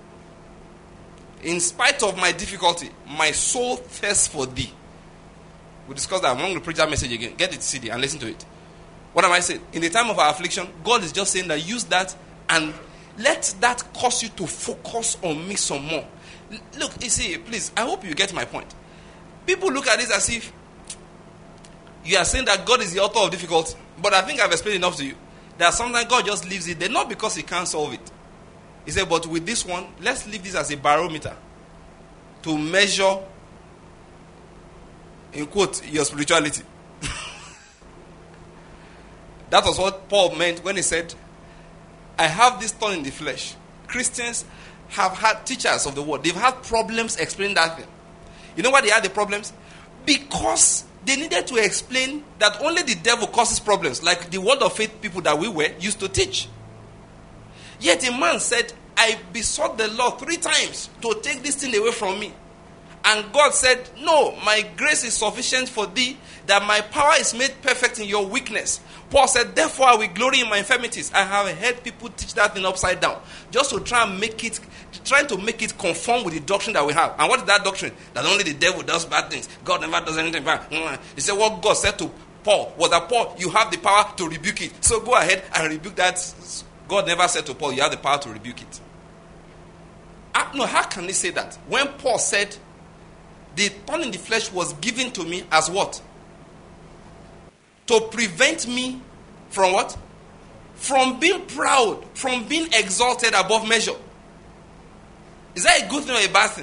In spite of my difficulty, my soul thirsts for thee. We'll discuss that. I'm going to preach that message again. Get the C D and listen to it. What am I saying? In the time of our affliction, God is just saying that use that and let that cause you to focus on me some more. Look, you see, please, I hope you get my point. People look at this as if you are saying that God is the author of difficulty. But I think I've explained enough to you. That sometimes God just leaves it there, not because he can't solve it. He said, but with this one, let's leave this as a barometer to measure, in quote, your spirituality. That was what Paul meant when he said, I have this thorn in the flesh. Christians have had teachers of the word. They've had problems explaining that thing. You know why they had the problems? Because they needed to explain that only the devil causes problems, like the word of faith people that we were used to teach. Yet a man said, I besought the Lord three times to take this thing away from me. And God said, no, my grace is sufficient for thee, that my power is made perfect in your weakness. Paul said, therefore I will glory in my infirmities. I have heard people teach that thing upside down, just to try and make it, trying to make it conform with the doctrine that we have. And what is that doctrine? That only the devil does bad things. God never does anything bad. He said what God said to Paul was that, Paul, you have the power to rebuke it. So go ahead and rebuke that. God never said to Paul, you have the power to rebuke it. Uh, no, how can he say that? When Paul said, the thorn in the flesh was given to me as what? To prevent me from what? From being proud, from being exalted above measure. Is that a good thing or a bad thing?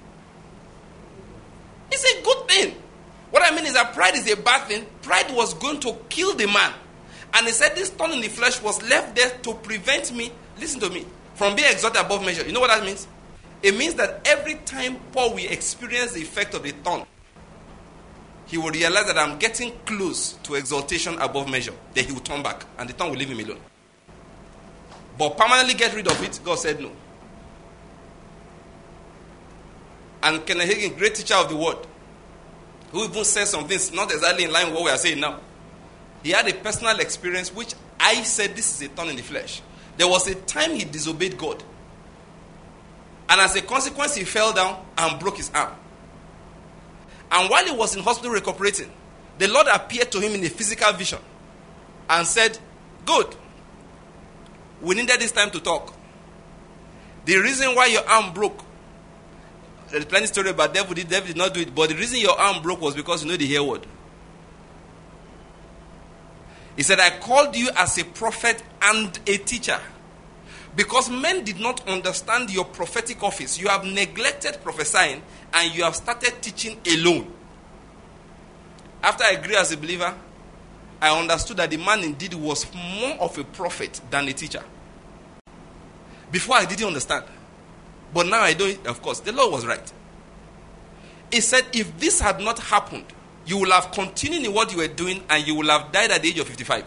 It's a good thing. What I mean is that pride is a bad thing. Pride was going to kill the man. And he said this thorn in the flesh was left there to prevent me, listen to me, from being exalted above measure. You know what that means? It means that every time Paul will experience the effect of the thorn, he will realize that I'm getting close to exaltation above measure. Then he will turn back and the thorn will leave him alone. But permanently get rid of it, God said no. And Kenneth Hagin, great teacher of the word, who even said some things not exactly in line with what we are saying now. He had a personal experience which I said this is a thorn in the flesh. There was a time he disobeyed God. And as a consequence, he fell down and broke his arm. And while he was in hospital recuperating, the Lord appeared to him in a physical vision and said, good, we needed this time to talk. The reason why your arm broke, there's plenty of story about devil, the devil did not do it, but the reason your arm broke was because you know the hear word. He said, I called you as a prophet and a teacher. Because men did not understand your prophetic office. You have neglected prophesying and you have started teaching alone. After I grew as a believer, I understood that the man indeed was more of a prophet than a teacher. Before I didn't understand. But now I don't. Of course, the Lord was right. He said, if this had not happened, you will have continued in what you were doing and you will have died at the age of fifty-five.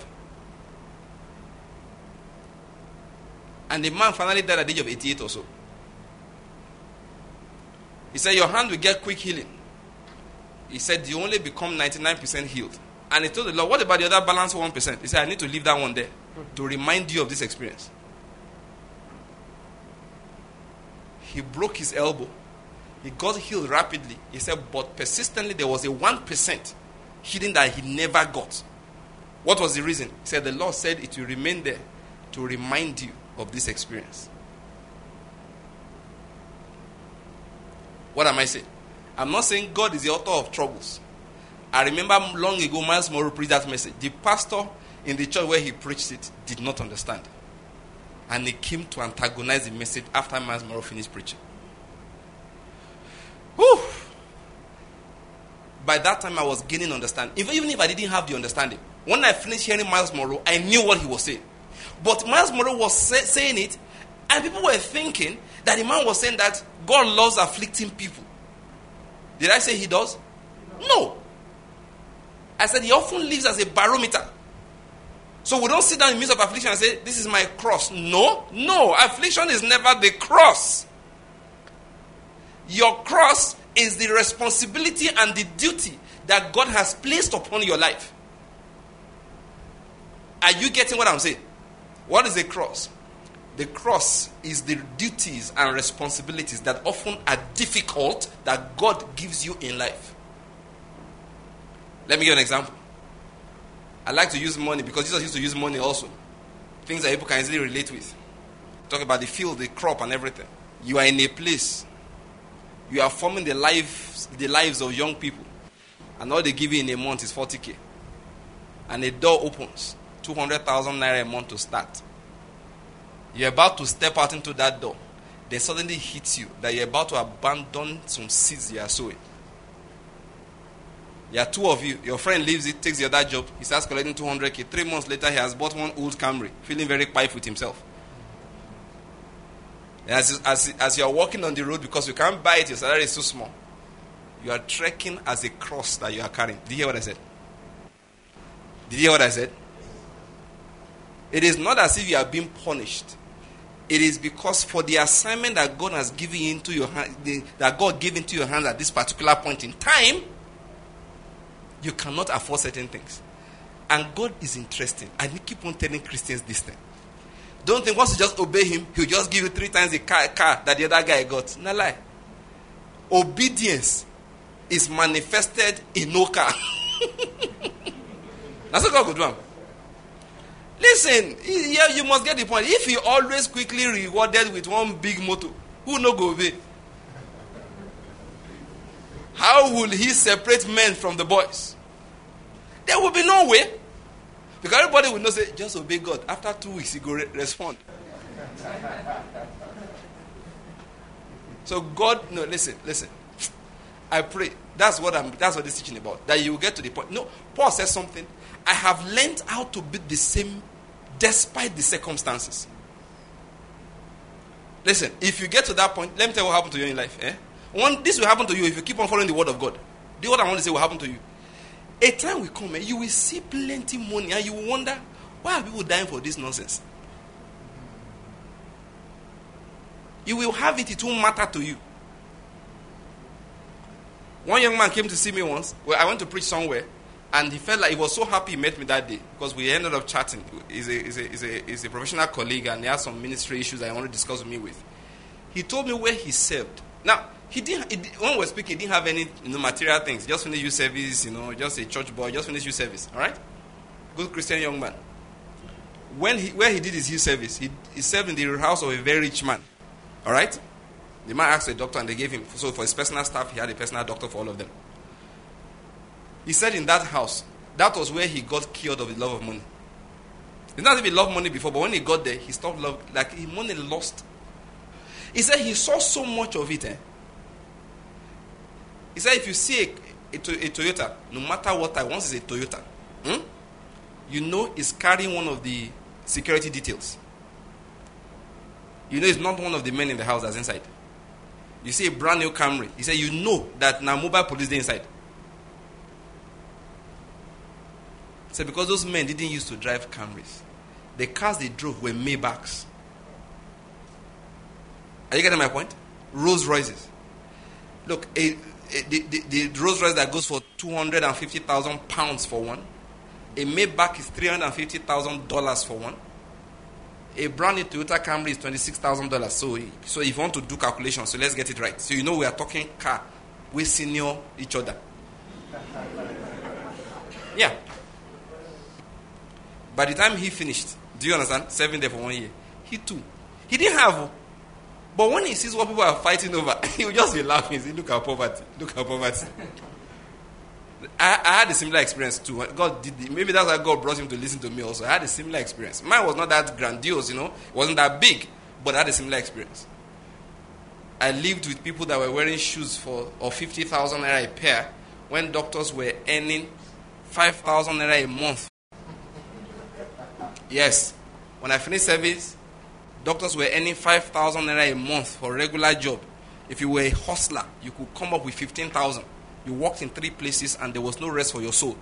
And the man finally died at the age of eighty-eight or so. He said, your hand will get quick healing. He said, you only become ninety-nine percent healed. And he told the Lord, what about the other balance one percent? He said, I need to leave that one there to remind you of this experience. He broke his elbow. He got healed rapidly. He said, but persistently there was a one percent healing that he never got. What was the reason? He said, the Lord said it will remain there to remind you of this experience. What am I saying? I'm not saying God is the author of troubles. I remember long ago, Miles Monroe preached that message. The pastor in the church where he preached it did not understand. And he came to antagonize the message after Miles Monroe finished preaching. Whew. By that time, I was gaining understanding. Even, even if I didn't have the understanding. When I finished hearing Miles Monroe, I knew what he was saying. But Miles Monroe was say, saying it, and people were thinking that the man was saying that God loves afflicting people. Did I say he does? No. I said he often lives as a barometer. So we don't sit down in the midst of affliction and say, this is my cross. No, no. Affliction is never the cross. Your cross is the responsibility and the duty that God has placed upon your life. Are you getting what I'm saying? What is a cross? The cross is the duties and responsibilities that often are difficult that God gives you in life. Let me give you an example. I like to use money because Jesus used to use money also. Things that people can easily relate with. Talk about the field, the crop and everything. You are in a place. You are forming the lives, the lives of young people. And all they give you in a month is forty K. And a door opens. two hundred thousand naira a month to start. You're about to step out into that door. Then suddenly hits you that you're about to abandon some seeds you are sowing. There are two of you. Your friend leaves it, takes the other job. He starts collecting two hundred K. Three months later, he has bought one old Camry, feeling very quiet with himself. And as, as, as you're walking on the road, because you can't buy it, your salary is too small. You are trekking as a cross that you are carrying. Did you hear what I said? Did you hear what I said? It is not as if you are being punished. It is because for the assignment that God has given into your hand, that God gave into your hands at this particular point in time, you cannot afford certain things. And God is interesting. And He keep on telling Christians this thing. Don't think once you just obey Him, He'll just give you three times the car, car that the other guy got. No lie. Obedience is manifested in no car. That's what God could do. Listen, yeah, you must get the point. If He always quickly rewarded with one big motor, who no go obey? How will He separate men from the boys? There will be no way. Because everybody will know, say, just obey God. After two weeks, He go re- respond. So God, no, listen, listen. I pray. That's what I'm. That's what this teaching about. That you will get to the point. No, Paul says something. I have learned how to be the same despite the circumstances. Listen, if you get to that point, let me tell you what happened to you in life. Eh? One, this will happen to you if you keep on following the word of God. Do you know what I want to say will happen to you? A time will come, eh, you will see plenty money and you will wonder, why are people dying for this nonsense? You will have it, it won't matter to you. One young man came to see me once. Well, I went to preach somewhere, and he felt like he was so happy he met me that day because we ended up chatting. He's a, he's a, he's a, he's a professional colleague, and he has some ministry issues that I want to discuss with me with. He told me where he served. Now, he didn't. He, when we were speaking, he didn't have any you know, material things. Just finished youth service, you know, just a church boy. Just finished youth service. All right, good Christian young man. When he where he did his youth service, he, he served in the house of a very rich man. All right. The man asked a doctor and they gave him, so for his personal staff, he had a personal doctor for all of them. He said in that house, that was where he got cured of the love of money. It's not that he loved money before, but when he got there, he stopped love. Like, he money lost. He said he saw so much of it. Eh? He said if you see a, a, a Toyota, no matter what type, once it's a Toyota, hmm, you know it's carrying one of the security details. You know it's not one of the men in the house that's inside. You see a brand new Camry. He said you know that now mobile police is inside. He said because those men didn't used to drive Camrys. The cars they drove were Maybachs. Are you getting my point? Rolls Royces. Look, a, a, the, the, the Rolls Royce that goes for two hundred fifty thousand pounds for one. A Maybach is three hundred fifty thousand dollars for one. A brand new Toyota Camry is twenty-six thousand dollars. So, so if you want to do calculations, so let's get it right. So you know we are talking car. We senior each other. Yeah. By the time he finished, do you understand? Serving there for one year. He too. He didn't have. But when he sees what people are fighting over, he will just be laughing. He say, look at poverty. Look at poverty. I, I had a similar experience too. God did it. Maybe that's why God brought him to listen to me also. I had a similar experience. Mine was not that grandiose, you know. It wasn't that big. But I had a similar experience. I lived with people that were wearing shoes for or fifty thousand naira a pair when doctors were earning five thousand naira a month. Yes. When I finished service, doctors were earning five thousand naira a month for a regular job. If you were a hustler, you could come up with fifteen thousand. You worked in three places and there was no rest for your soul.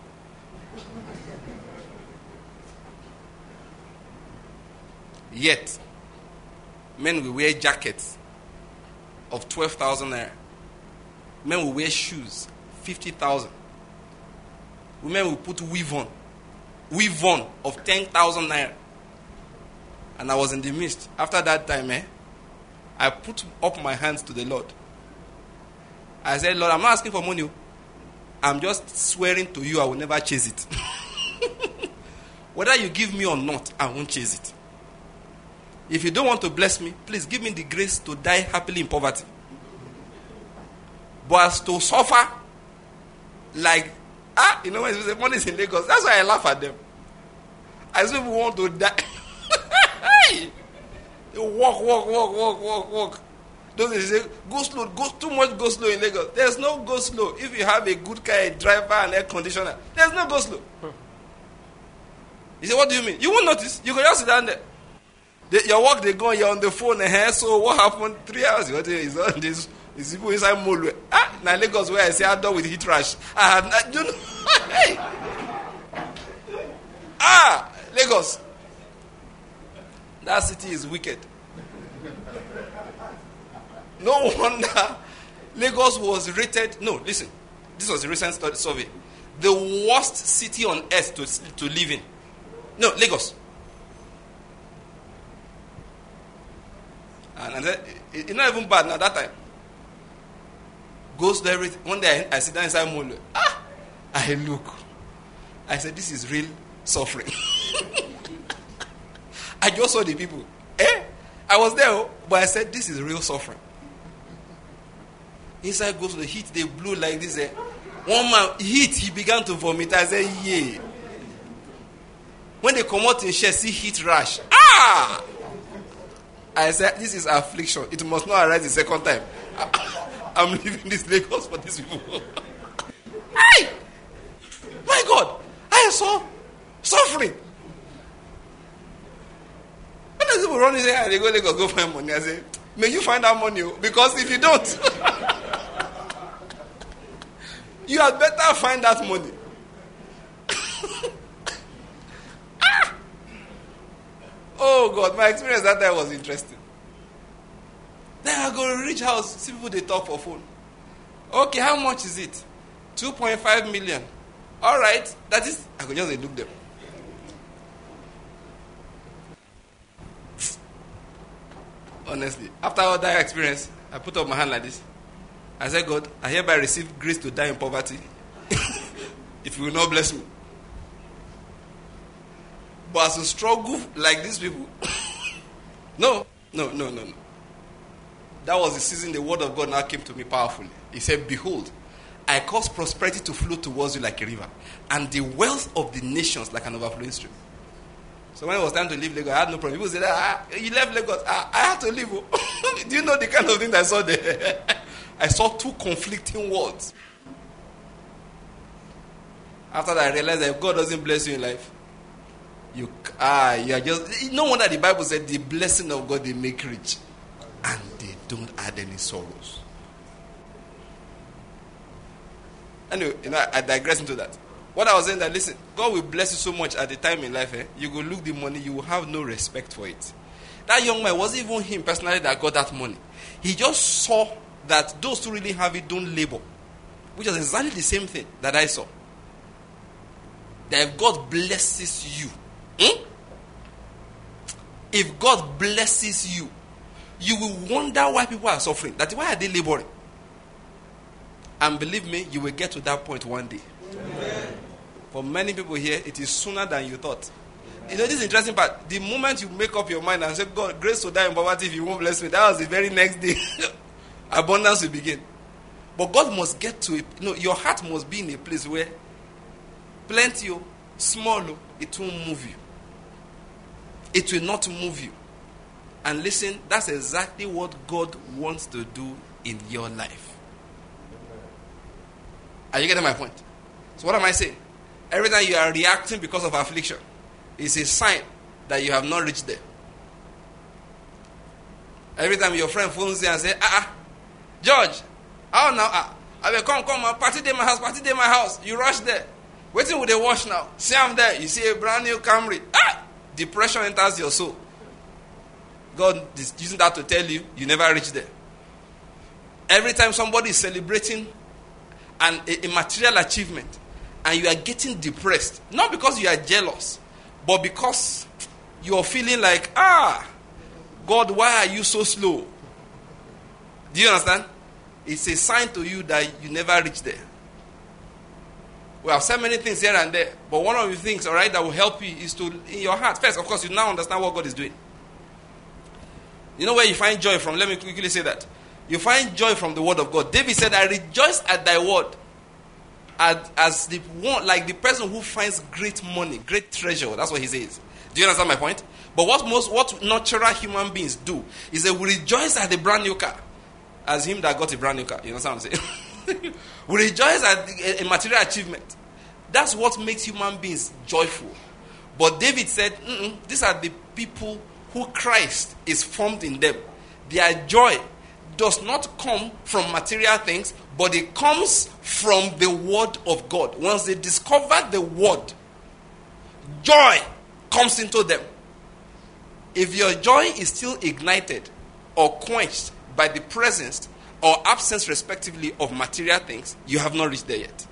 Yet, men will wear jackets of twelve thousand naira. Men will wear shoes, fifty thousand. Women will put weave on. Weave on of ten thousand naira. And I was in the midst. After that time, eh, I put up my hands to the Lord. I said, Lord, I'm not asking for money. I'm just swearing to you I will never chase it. Whether you give me or not, I won't chase it. If you don't want to bless me, please give me the grace to die happily in poverty. But as to suffer, like, ah, you know, when the money is in Lagos, that's why I laugh at them. I say we want to die. They walk, walk, walk, walk, walk, walk. Those they say, go slow, go too much go slow in Lagos. There's no go slow. If you have a good car, a driver, and air conditioner, there's no go slow. He said, what do you mean? You won't notice. You can just sit down there. They, your work, they go, you're on the phone, and so what happened? Three hours, you is on this. Is people inside Molwe. Ah, now Lagos where I say I'm done with heat rash. I had not, you know. Hey. Ah, Lagos. That city is wicked. No wonder Lagos was rated. No, listen. This was a recent study, survey. The worst city on earth to, to live in. No, Lagos. And, and then, it, it's not even bad now that time. Goes to everything. One day I, I sit down inside Molo. Ah! I look. I said, this is real suffering. I just saw the people. Eh? I was there, but I said, this is real suffering. Inside goes to the heat, they blew like this. Eh? One man, heat, he began to vomit. I said, yeah. When they come out in share, see heat rash. Ah! I said, this is affliction. It must not arise the second time. I'm leaving this Lagos for these people. Hey! My God! I saw suffering. When those people run and say, hey, they go Lagos, go find money. I say, may you find that money. Because if you don't, you had better find that money. Ah! Oh God, my experience that time was interesting. Then I go to reach house, see people they talk for phone. Okay, how much is it? two point five million. All right, that is, I could just look them. Honestly, after all that experience, I put up my hand like this. I said, God, I hereby receive grace to die in poverty. If you will not bless me. But as a struggle like these people, no, no, no, no, no. That was the season the word of God now came to me powerfully. He said, behold, I cause prosperity to flow towards you like a river, and the wealth of the nations like an overflowing stream. So when it was time to leave Lagos, I had no problem. People said, ah, you left Lagos. Ah, I had to leave. Do you know the kind of things I saw there? I saw two conflicting words. After that, I realized that if God doesn't bless you in life, you ah, you are just... No wonder the Bible said the blessing of God, they make rich. And they don't add any sorrows. Anyway, you know, I digress into that. What I was saying that, listen, God will bless you so much at the time in life, eh? You go look the money, you will have no respect for it. That young man, wasn't even him personally that got that money. He just saw that those who really have it don't labor. Which is exactly the same thing that I saw. That if God blesses you, hmm? if God blesses you, you will wonder why people are suffering. That why are they laboring? And believe me, you will get to that point one day. Amen. For many people here, it is sooner than you thought. You know, this is the interesting part. The moment you make up your mind and say, God, grace to die in poverty if you won't bless me, that was the very next day. Abundance will begin. But God must get to it. You know, your heart must be in a place where plenty, small, it won't move you. It will not move you. And listen, that's exactly what God wants to do in your life. Are you getting my point? So what am I saying? Every time you are reacting because of affliction, it's a sign that you have not reached there. Every time your friend phones you and say, ah, ah, George, how now? Ah, I will come, come, party day my house, party day my house. You rush there. Waiting with the wash now. See I'm there. You see a brand new Camry. Ah, depression enters your soul. God is using that to tell you, you never reach there. Every time somebody is celebrating an, a, a material achievement, and you are getting depressed, not because you are jealous, but because you are feeling like, ah, God, why are you so slow? Do you understand? It's a sign to you that you never reach there. We have said many things here and there, but one of the things, all right, that will help you is to, in your heart, first, of course, you now understand what God is doing. You know where you find joy from? Let me quickly say that. You find joy from the word of God. David said, I rejoice at thy word. As, as the one, like the person who finds great money, great treasure. That's what he says. Do you understand my point? But what most, what natural human beings do is they will rejoice at the brand new car. As him that got a brand new car. You understand what I'm saying? We rejoice at a, a material achievement. That's what makes human beings joyful. But David said, Mm-mm, these are the people who Christ is formed in them. Their joy does not come from material things, but it comes from the word of God. Once they discover the word, joy comes into them. If your joy is still ignited or quenched by the presence or absence, respectively, of material things, you have not reached there yet.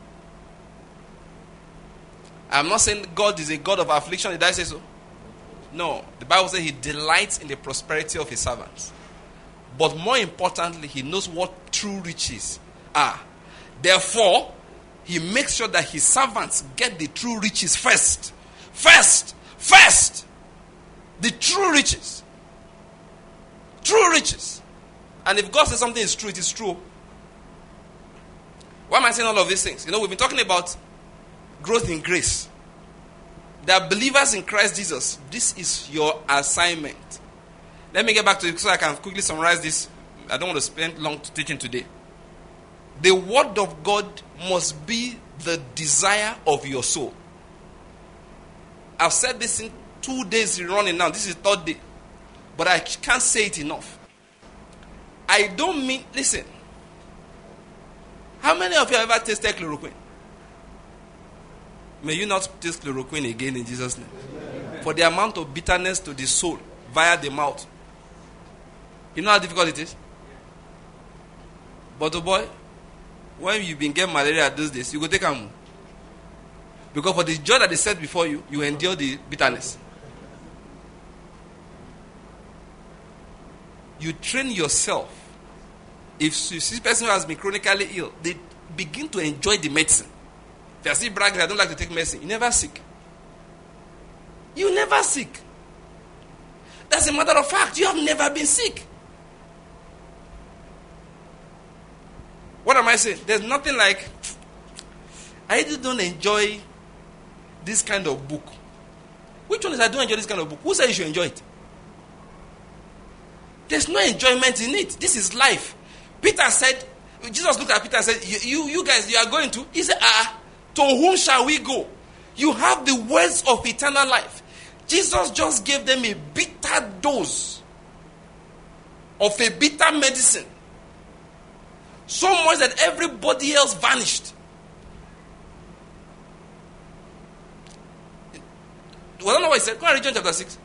I'm not saying God is a God of affliction. Did I say so? No. The Bible says he delights in the prosperity of his servants. But more importantly, he knows what true riches are. Therefore, he makes sure that his servants get the true riches first. First. First. The true riches. True riches. And if God says something is true, it is true. Why am I saying all of these things? You know, we've been talking about growth in grace. There are believers in Christ Jesus. This is your assignment. Let me get back to it so I can quickly summarize this. I don't want to spend long teaching today. The word of God must be the desire of your soul. I've said this in two days running now. This is the third day. But I can't say it enough. I don't mean, listen. How many of you have ever tasted chloroquine? May you not taste chloroquine again in Jesus' name. Amen. For the amount of bitterness to the soul via the mouth. You know how difficult it is? But oh boy, when you've been getting malaria those days, you go take them. Because for the joy that is set before you, you endure the bitterness. You train yourself. If you see a person who has been chronically ill, they begin to enjoy the medicine. If you see bragging, I don't like to take medicine. You never sick. You never sick. That's a matter of fact. You have never been sick. What am I saying? There's nothing like, I just don't enjoy this kind of book. Which one is I don't enjoy this kind of book? Who said you should enjoy it? There's no enjoyment in it. This is life. Peter said, Jesus looked at Peter and said, you, you, you guys, you are going to? He said, ah, to whom shall we go? You have the words of eternal life. Jesus just gave them a bitter dose of a bitter medicine. So much that everybody else vanished. Was that not what he said? Go and read John chapter six.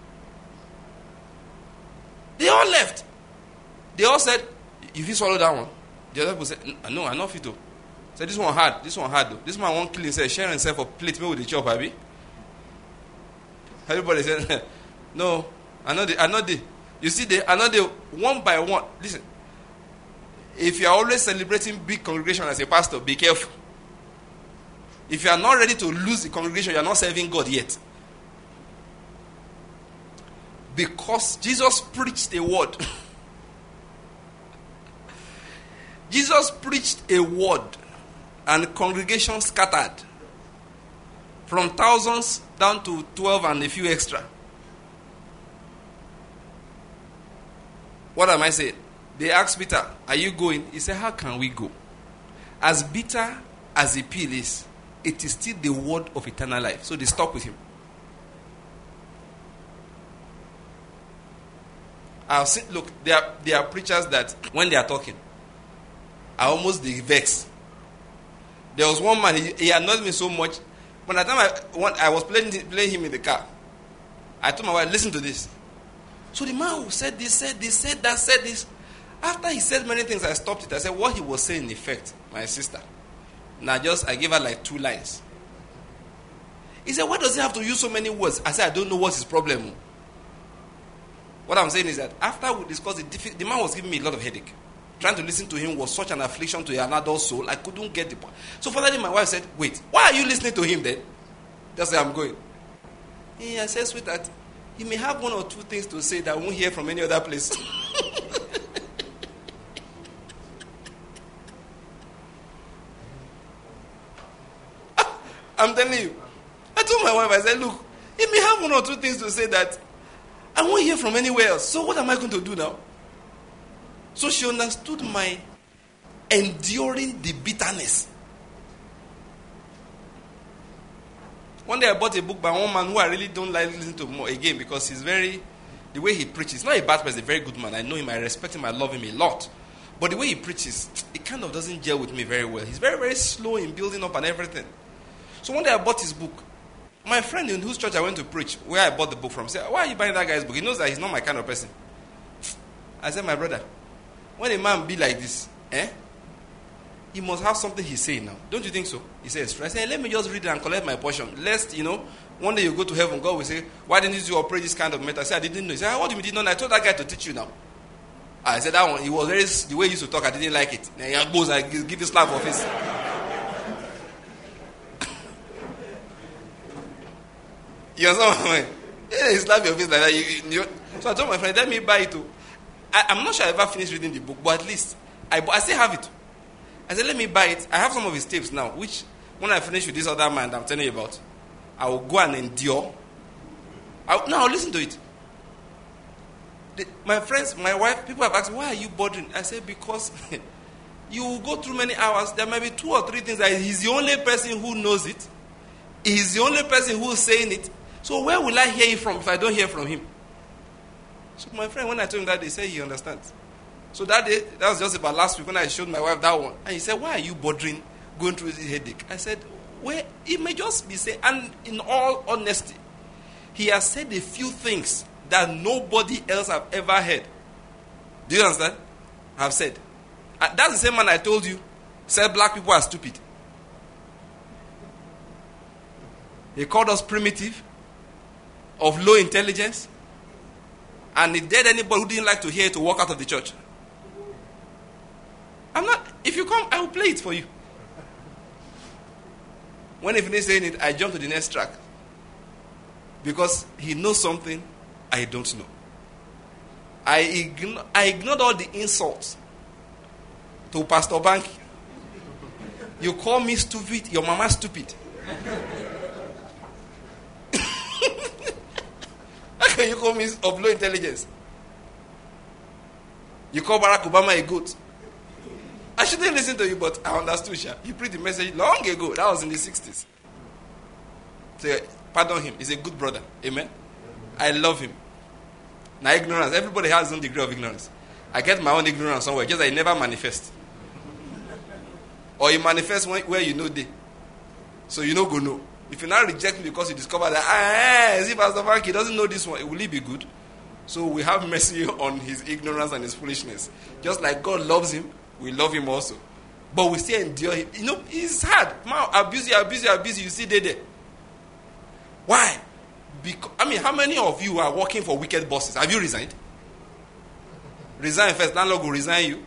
They all left. They all said, if you swallow that one. The other people said, no, I'm not fit to. Said, this one hard. This one hard though. This man won't kill himself, share himself a plate maybe with the chop, Abby. Everybody said, no, I know the, I know the. You see, they, I know the one by one. Listen, if you are always celebrating big congregation as a pastor, be careful. If you are not ready to lose the congregation, you are not serving God yet. Because Jesus preached a word. Jesus preached a word and congregation scattered. From thousands down to twelve and a few extra. What am I saying? They asked Peter, are you going? He said, how can we go? As bitter as the pill is, it is still the word of eternal life. So they stuck with him. I've seen, look, there are, there are preachers that when they are talking, I almost they vex. There was one man, he, he annoyed me so much. When the time I, when I was playing, playing him in the car, I told my wife, listen to this. So the man who said this, said this, said that, said this. After he said many things, I stopped it. I said, what he was saying in effect, my sister. Now just, I gave her like two lines. He said, why does he have to use so many words? I said, I don't know what's his problem. What I'm saying is that after we discussed it, the man was giving me a lot of headache. Trying to listen to him was such an affliction to an adult soul. I couldn't get the point. So finally my wife said, wait, why are you listening to him then? That's where I'm going. He I said, sweetheart, he may have one or two things to say that I won't hear from any other place. I'm telling you. I told my wife, I said, look, he may have one or two things to say that I won't hear from anywhere else. So what am I going to do now? So she understood my enduring the bitterness. One day I bought a book by one man who I really don't like listening to more again because he's very, the way he preaches, he's not a bad person, a very good man. I know him, I respect him, I love him a lot. But the way he preaches, it kind of doesn't gel with me very well. He's very, very slow in building up and everything. So one day I bought his book. My friend in whose church I went to preach, where I bought the book from, said, why are you buying that guy's book? He knows that he's not my kind of person. I said, my brother, when a man be like this, eh, he must have something he's saying now. Don't you think so? He says, I said, let me just read it and collect my portion. Lest, you know, one day you go to heaven, God will say, why didn't you operate this kind of method? I said, I didn't know. He said, what do you mean? No, I told that guy to teach you now. I said, that one, he was very, the way he used to talk, I didn't like it. And he goes, I give you slap of face. You understand what I mean? Yeah, he slap your face like that. You, you, so I told my friend, let me buy it too. I, I'm not sure I ever finished reading the book, but at least I, I still have it. I said, let me buy it. I have some of his tapes now, which when I finish with this other man I'm telling you about, I will go and endure. I, no, I'll listen to it. The, my friends, my wife, people have asked, why are you bothering? I said, because you will go through many hours. There may be two or three things that he's the only person who knows it. He's the only person who is saying it. So where will I hear it from if I don't hear from him? So my friend, when I told him that, they said he understands. So that day, that was just about last week when I showed my wife that one. And he said, why are you bothering going through this headache? I said, well, it may just be said, and in all honesty, he has said a few things that nobody else have ever heard. Do you understand? I've said. And that's the same man I told you said black people are stupid. He called us primitive, of low intelligence, and he dared anybody who didn't like to hear it to walk out of the church. I'm not, if you come, I will play it for you. When he finished saying it, I jumped to the next track. Because he knows something I don't know. I, igno- I ignored all the insults to Pastor Banky. You call me stupid, your mama stupid. Akanyuko means of low intelligence. You call Barack Obama a goat. I shouldn't listen to you, but I understood, Sha. You preached the message long ago. That was in the sixties. So, pardon him. He's a good brother. Amen? I love him. Now, ignorance. Everybody has his own degree of ignorance. I get my own ignorance somewhere, just that it never manifests. Or it manifests when, where you know they. So you know go know. If you now reject me because you discover that, ah, see, Pastor Frank, he doesn't know this one, will he be good? So we have mercy on his ignorance and his foolishness. Just like God loves him, we love him also. But we still endure him. You know, it's hard. Man, abuse you, abuse you, abuse you, you see they there. Why? Because, I mean, how many of you are working for wicked bosses? Have you resigned? Resign first. Landlord will resign you.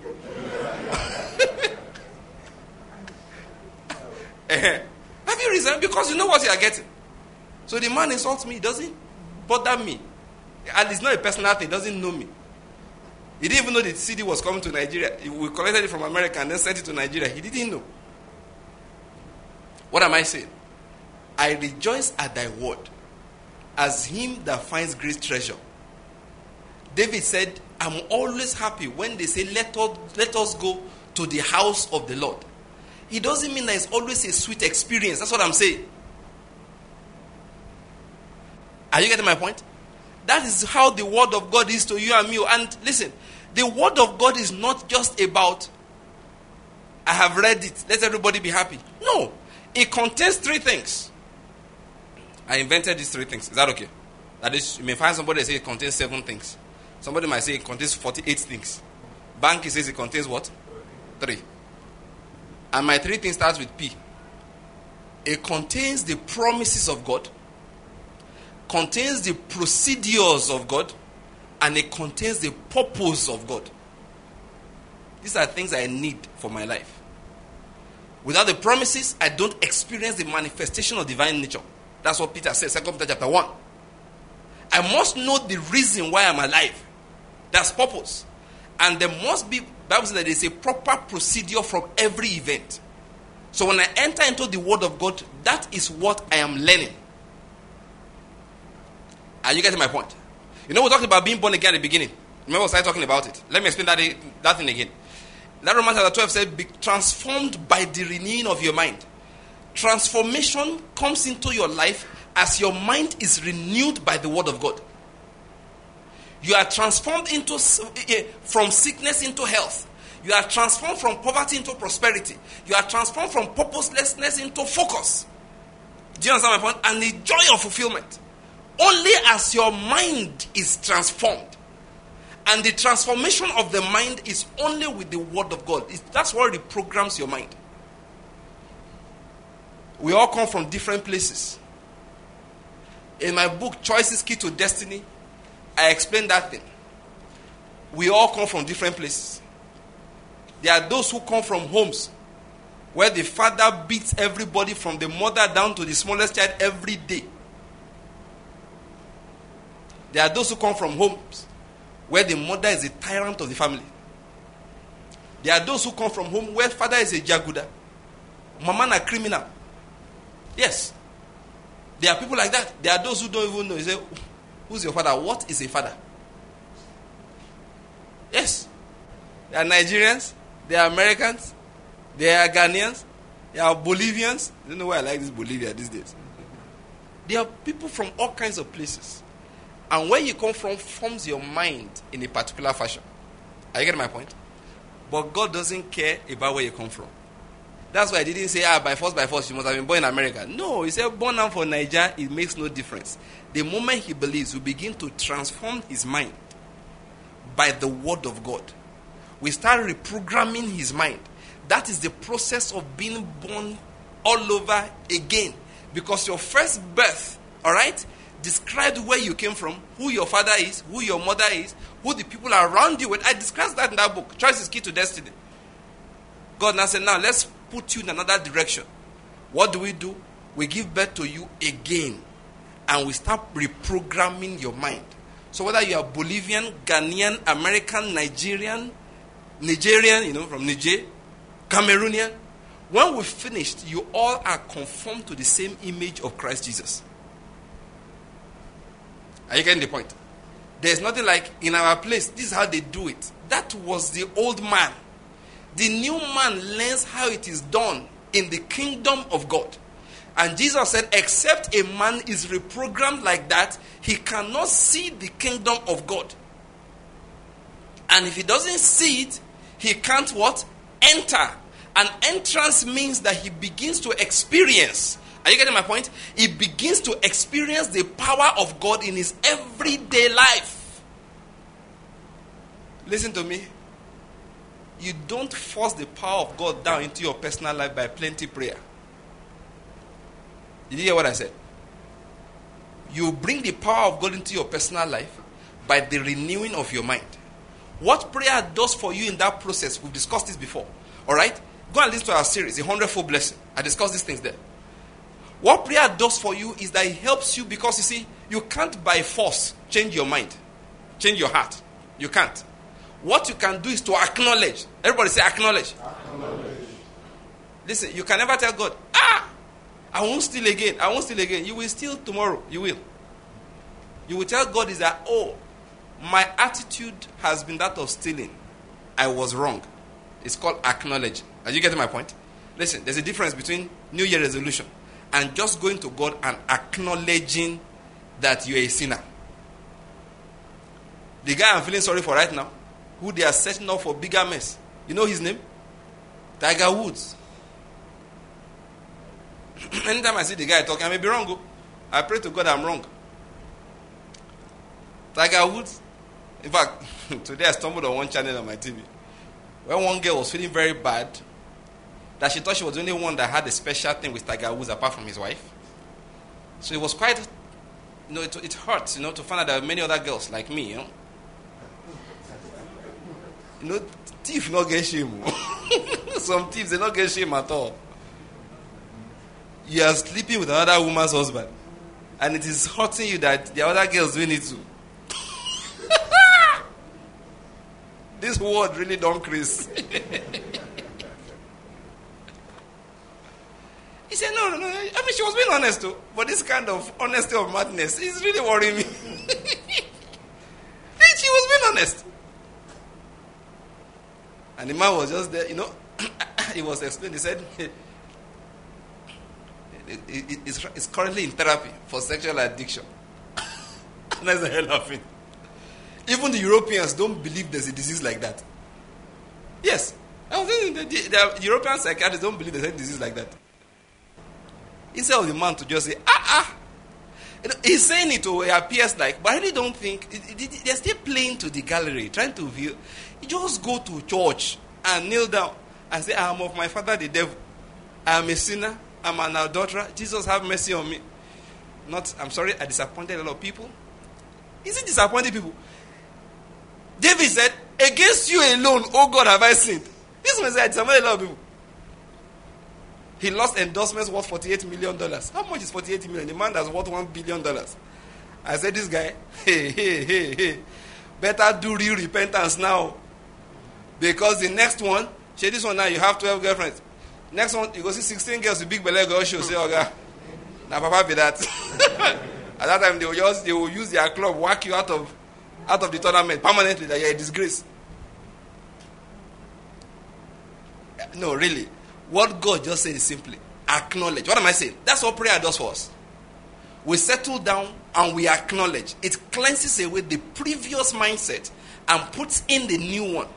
Have you resigned? Because you know what you are getting. So the man insults me. It doesn't bother me. And it's not a personal thing. He doesn't know me. He didn't even know the C D was coming to Nigeria. We collected it from America and then sent it to Nigeria. He didn't know. What am I saying? I rejoice at thy word as him that finds great treasure. David said, I'm always happy when they say, let us, let us go to the house of the Lord. It doesn't mean that it's always a sweet experience. That's what I'm saying. Are you getting my point? That is how the word of God is to you and me. And listen, the word of God is not just about, I have read it, let everybody be happy. No. It contains three things. I invented these three things. Is that okay? That is, you may find somebody that says it contains seven things. Somebody might say it contains forty-eight things. Banky says it contains what? Three. And my three things starts with P. It contains the promises of God, contains the procedures of God, and it contains the purpose of God. These are things I need for my life. Without the promises, I don't experience the manifestation of divine nature. That's what Peter says, Second Peter chapter one. I must know the reason why I'm alive. That's purpose. And there must be, Bible says that there is a proper procedure from every event. So when I enter into the word of God, that is what I am learning. Are you getting my point? You know, we're talking about being born again at the beginning. Remember, we started talking about it. Let me explain that, that thing again. That Romans chapter twelve said, be transformed by the renewing of your mind. Transformation comes into your life as your mind is renewed by the word of God. You are transformed into from sickness into health. You are transformed from poverty into prosperity. You are transformed from purposelessness into focus. Do you understand my point? And the joy of fulfillment. Only as your mind is transformed. And the transformation of the mind is only with the word of God. It's, that's what reprograms your mind. We all come from different places. In my book, Choice is Key to Destiny, I explain that thing. We all come from different places. There are those who come from homes where the father beats everybody from the mother down to the smallest child every day. There are those who come from homes where the mother is a tyrant of the family. There are those who come from home where father is a jaguda, mama a criminal. Yes. There are people like that. There are those who don't even know. You say, who's your father? What is a father? Yes. There are Nigerians. There are Americans. There are Ghanaians. There are Bolivians. I don't know why I like this Bolivia these days. There are people from all kinds of places. And where you come from forms your mind in a particular fashion. Are you getting my point? But God doesn't care about where you come from. That's why I didn't say, ah, by force, by force, you must have been born in America. No, he said, born now for Nigeria, it makes no difference. The moment he believes, we begin to transform his mind by the word of God. We start reprogramming his mind. That is the process of being born all over again. Because your first birth, all right, described where you came from, who your father is, who your mother is, who the people around you with. I described that in that book, Choice is Key to Destiny. God now said, now let's put you in another direction. What do we do? We give birth to you again. And we start reprogramming your mind. So whether you are Bolivian, Ghanaian, American, Nigerian, Nigerian, you know, from Niger, Cameroonian, when we finished, you all are conformed to the same image of Christ Jesus. Are you getting the point? There's nothing like in our place. This is how they do it. That was the old man. The new man learns how it is done in the kingdom of God. And Jesus said, except a man is reprogrammed like that, he cannot see the kingdom of God. And if he doesn't see it, he can't what? Enter. An entrance means that he begins to experience. Are you getting my point? He begins to experience the power of God in his everyday life. Listen to me. You don't force the power of God down into your personal life by plenty prayer. Did you hear what I said? You bring the power of God into your personal life by the renewing of your mind. What prayer does for you in that process, we've discussed this before. Alright? Go and listen to our series, The Hundredfold Blessing. I discussed these things there. What prayer does for you is that it helps you because, you see, you can't by force change your mind, change your heart. You can't. What you can do is to acknowledge. Everybody say acknowledge. Acknowledge. Listen, you can never tell God, ah, I won't steal again. I won't steal again. You will steal tomorrow. You will. You will tell God is that, oh, my attitude has been that of stealing. I was wrong. It's called acknowledge. Are you getting my point? Listen, there's a difference between New Year resolution and just going to God and acknowledging that you're a sinner. The guy I'm feeling sorry for right now, who they are setting up for bigger mess. You know his name? Tiger Woods. Anytime I see the guy talking, I may be wrong. I pray to God I'm wrong. Tiger Woods. In fact, today I stumbled on one channel on my T V where one girl was feeling very bad that she thought she was the only one that had a special thing with Tiger Woods apart from his wife. So it was quite, you know, it, it hurts, you know, to find out there are many other girls like me, you know. You know, thief not get shame. Some thieves, they not get shame at all. You are sleeping with another woman's husband, and it is hurting you that the other girls doing it too. This word really don't Chris. He said, no, no, no. I mean, she was being honest too. But this kind of honesty of madness is really worrying me. She was being honest. And the man was just there, you know. He was explaining. He said, it's currently in therapy for sexual addiction. And that's the hell laughing. Even the Europeans don't believe there's a disease like that. Yes. I was saying the, the, the European psychiatrists don't believe there's a disease like that. Instead of the man to just say, ah, ah. You know, he's saying it to appears like, but I really don't think, it, it, they're still playing to the gallery, trying to view. You just go to church and kneel down and say, I am of my father the devil. I am a sinner. I'm an adulterer. Jesus, have mercy on me. Not, I'm sorry, I disappointed a lot of people. Is it disappointing people? David said, against you alone, oh God, have I sinned. This man said, I disappointed a lot of people. He lost endorsements worth forty-eight million dollars. How much is forty-eight million dollars? The man that's worth one billion dollars. I said, this guy, hey, hey, hey, hey, better do real repentance now. Because the next one, say this one now, you have twelve girlfriends. Next one, you go see sixteen girls with big belly girls, she'll say, oh God, now papa be that. At that time, they will just, they will use their club, whack you out of, out of the tournament permanently, that you're a disgrace. No, really. What God just said is simply, acknowledge. What am I saying? That's what prayer does for us. We settle down and we acknowledge. It cleanses away the previous mindset and puts in the new one.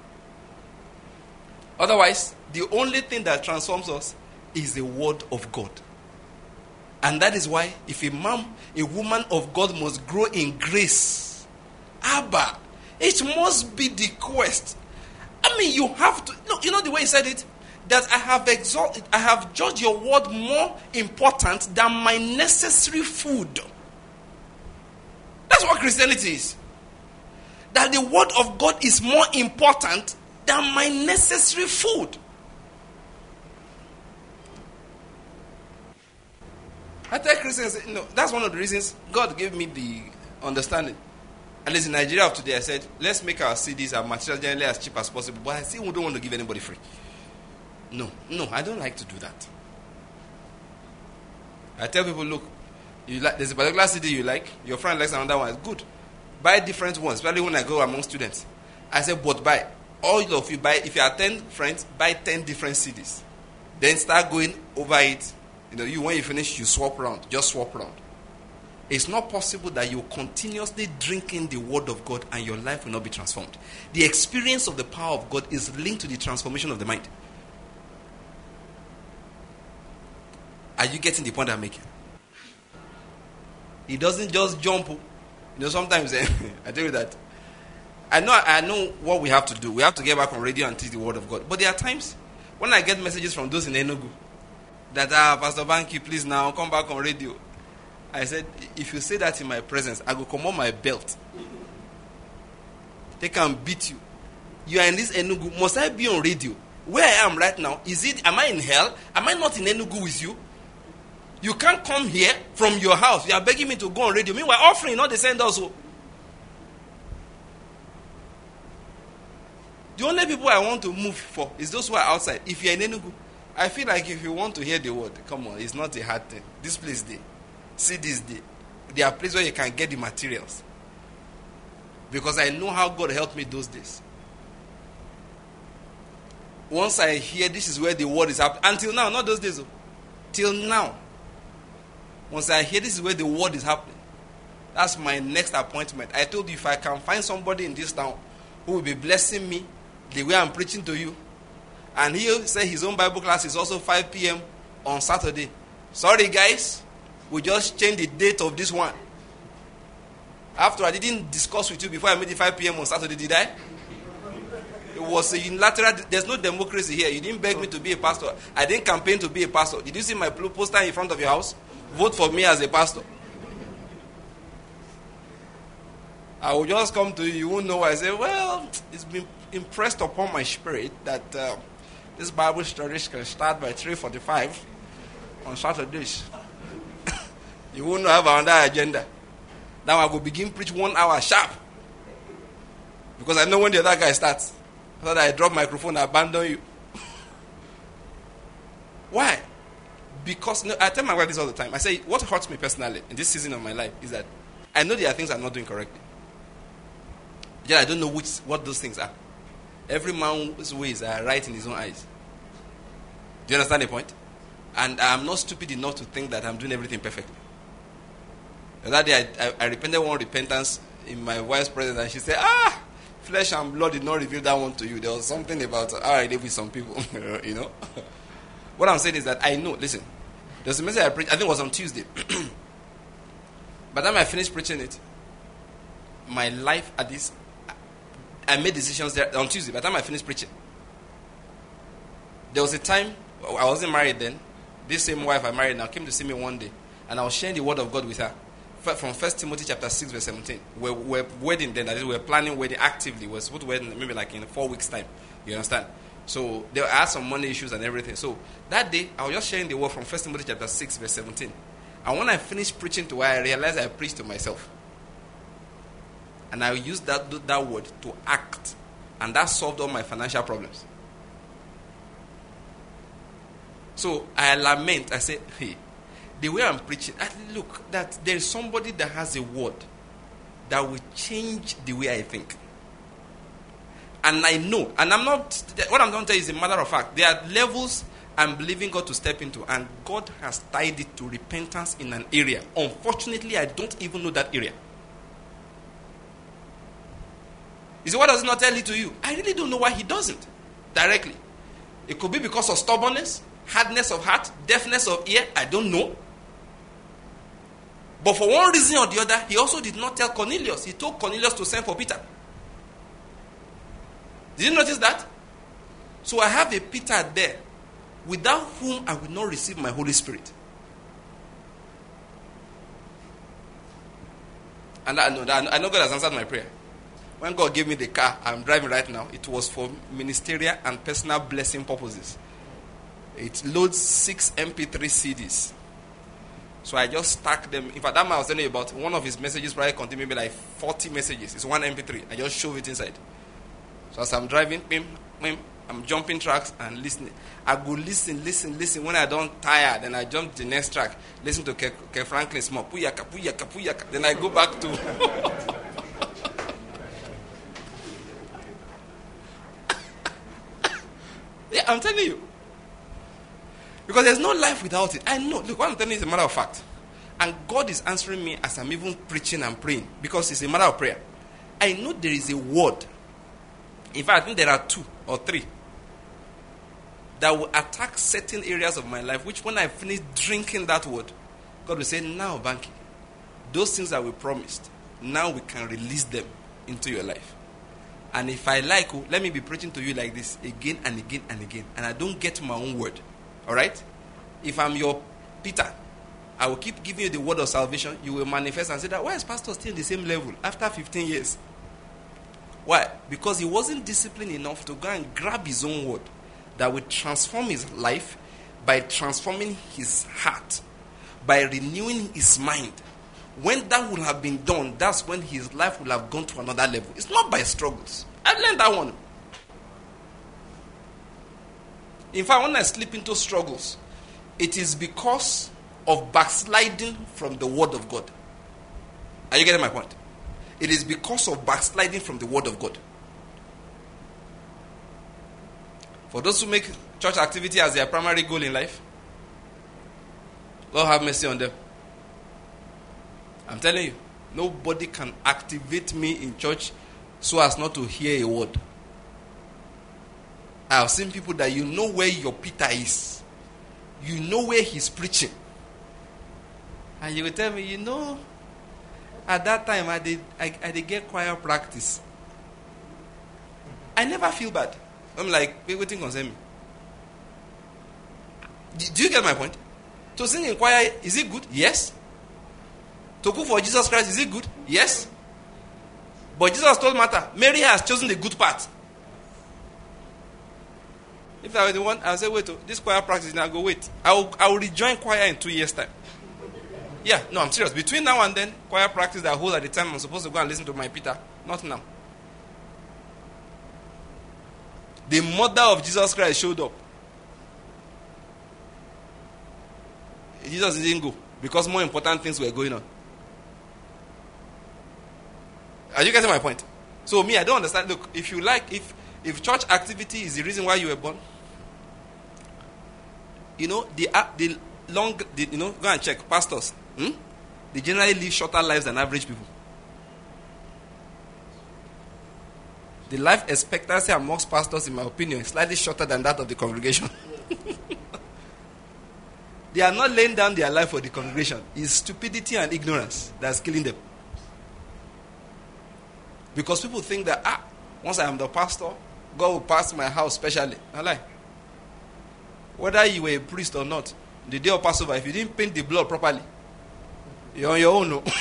Otherwise, the only thing that transforms us is the word of God. And that is why if a man, a woman of God must grow in grace, Abba, it must be the quest. I mean, you have to, no, you know the way he said it? That I have exalted, I have judged your word more important than my necessary food. That's what Christianity is. That the word of God is more important than my necessary food. I tell Christians, you know, that's one of the reasons God gave me the understanding. At least in Nigeria of today, I said, let's make our C Ds, our material generally as cheap as possible. But I still don't want to give anybody free. No, no, I don't like to do that. I tell people, look, you like, there's a particular C D you like, your friend likes another one, it's good. Buy different ones, especially when I go among students. I say, but buy. All of you buy, if you are ten friends, buy ten different C Ds. Then start going over it. You know, you when you finish, you swap around. Just swap around. It's not possible that you continuously drink in the word of God and your life will not be transformed. The experience of the power of God is linked to the transformation of the mind. Are you getting the point I'm making? He doesn't just jump. You know, sometimes eh, I tell you that. I know I know what we have to do. We have to get back on radio and teach the word of God. But there are times when I get messages from those in Enugu that, ah, Pastor Banky, please now come back on radio. I said, if you say that in my presence, I will come on my belt. They can beat you. You are in this Enugu. Must I be on radio? Where I am right now, is it, am I in hell? Am I not in Enugu with you? You can't come here from your house. You are begging me to go on radio. Meanwhile, offering, not the send also. The only people I want to move for is those who are outside. If you are in Enugu, I feel like if you want to hear the word, come on, it's not a hard thing. This place there. See this day. There are places where you can get the materials. Because I know how God helped me those days. Once I hear this is where the word is happening. Until now, not those days. Oh. Till now. Once I hear this is where the word is happening. That's my next appointment. I told you if I can find somebody in this town who will be blessing me the way I'm preaching to you. And he'll say his own Bible class is also five p.m. on Saturday. Sorry guys. We just changed the date of this one. After I didn't discuss with you before I made it five p.m. on Saturday, did I? It was a unilateral. There's no democracy here. You didn't beg me to be a pastor. I didn't campaign to be a pastor. Did you see my poster in front of your house? Vote for me as a pastor. I will just come to you. You won't know why. I say, well, it's been impressed upon my spirit that uh, this Bible study can start by three forty-five on Saturdays. You won't have another agenda. Now I will begin preach one hour sharp. Because I know when the other guy starts. I thought I drop microphone and abandon you. Why? Because no, I tell my wife this all the time. I say, what hurts me personally in this season of my life is that I know there are things I'm not doing correctly. Yet I don't know which what those things are. Every man's ways are right in his own eyes. Do you understand the point? And I'm not stupid enough to think that I'm doing everything perfectly. That day I, I, I repented one repentance in my wife's presence and she said, ah, flesh and blood did not reveal that one to you. There was something about how I live with some people, you know. What I'm saying is that I know, listen, there's a message I preached, I think it was on Tuesday. By the time I finished preaching it, my life at this, I made decisions there on Tuesday. By the time I finished preaching, there was a time, I wasn't married then. This same wife I married now came to see me one day, and I was sharing the word of God with her. From First Timothy chapter six verse seventeen. We're, we're wedding then, that is, we're planning wedding actively. We're supposed to wed maybe like in four weeks time. You understand? So there are some money issues and everything. So that day, I was just sharing the word from First Timothy chapter six verse seventeen. And when I finished preaching to her, I realized I preached to myself. And I used that, that word to act. And that solved all my financial problems. So I lament. I say, hey, the way I'm preaching, I look, that there is somebody that has a word that will change the way I think. And I know, and I'm not, what I'm going to tell you is a matter of fact. There are levels I'm believing God to step into, and God has tied it to repentance in an area. Unfortunately, I don't even know that area. You see, what does it not tell it to you? I really don't know why he doesn't directly. It could be because of stubbornness, hardness of heart, deafness of ear. I don't know. But for one reason or the other, he also did not tell Cornelius. He told Cornelius to send for Peter. Did you notice that? So I have a Peter there, without whom I will not receive my Holy Spirit. And I know, I know God has answered my prayer. When God gave me the car I'm driving right now, it was for ministerial and personal blessing purposes. It loads six M P three C Ds. So I just stack them. In fact, that man I was telling you about, one of his messages probably contained maybe like forty messages. It's one M P three. I just shove it inside. So as I'm driving, bim, bim, I'm jumping tracks and listening. I go listen, listen, listen. When I don't tire, then I jump to the next track. Listen to Ke, Ke Franklin Small. Puyaka, puyaka, puyaka. Then I go back to... Yeah, I'm telling you. Because there's no life without it. I know. Look, what I'm telling you is a matter of fact. And God is answering me as I'm even preaching and praying. Because it's a matter of prayer. I know there is a word. In fact, I think there are two or three that will attack certain areas of my life, which when I finish drinking that word, God will say, now, Banky, those things that we promised, now we can release them into your life. And if I like, oh, let me be preaching to you like this again and again and again. And I don't get my own word. All right? If I'm your Peter, I will keep giving you the word of salvation. You will manifest and say that, why is pastor still in the same level after fifteen years? Why? Because he wasn't disciplined enough to go and grab his own word that will transform his life by transforming his heart, by renewing his mind. When that would have been done, that's when his life will have gone to another level. It's not by struggles. I've learned that one. In fact, when I slip into struggles, it is because of backsliding from the word of God. Are you getting my point? It is because of backsliding from the word of God. For those who make church activity as their primary goal in life, Lord have mercy on them. I'm telling you, nobody can activate me in church so as not to hear a word. I have seen people that you know where your Peter is. You know where he's preaching. And you will tell me, you know, at that time I did I, I did get choir practice. I never feel bad. I'm like, wait, what thing concern me? Do you get my point? To sing in choir, is it good? Yes. To cook for Jesus Christ, is it good? Yes. But Jesus told Martha, Mary has chosen the good part. If I were the one, I would say, wait, this choir practice now, go wait. I will, I will rejoin choir in two years' time. Yeah, no, I'm serious. Between now and then, choir practice that I hold at the time I'm supposed to go and listen to my Peter. Not now. The mother of Jesus Christ showed up. Jesus didn't go because more important things were going on. Are you getting my point? So me, I don't understand. Look, if you like, if if church activity is the reason why you were born, you know, the uh, the long, the, you know, go and check pastors. Hmm? They generally live shorter lives than average people. The life expectancy amongst pastors, in my opinion, is slightly shorter than that of the congregation. They are not laying down their life for the congregation. It's stupidity and ignorance that's killing them. Because people think that, ah, once I am the pastor, God will pass my house specially. I lie. Whether you were a priest or not, the day of Passover, if you didn't paint the blood properly, you're on your own. No.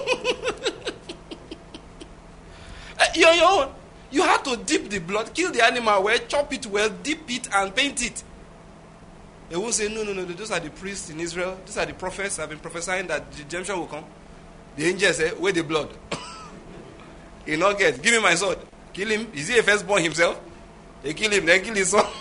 You're on your own. You have to dip the blood, kill the animal well, chop it well, dip it and paint it. They won't say, no, no, no, those are the priests in Israel. These are the prophets that have been prophesying that the redemption will come. The angel say, where the blood? He not get, give me my sword. Kill him. Is he a firstborn himself? They kill him, then kill his son.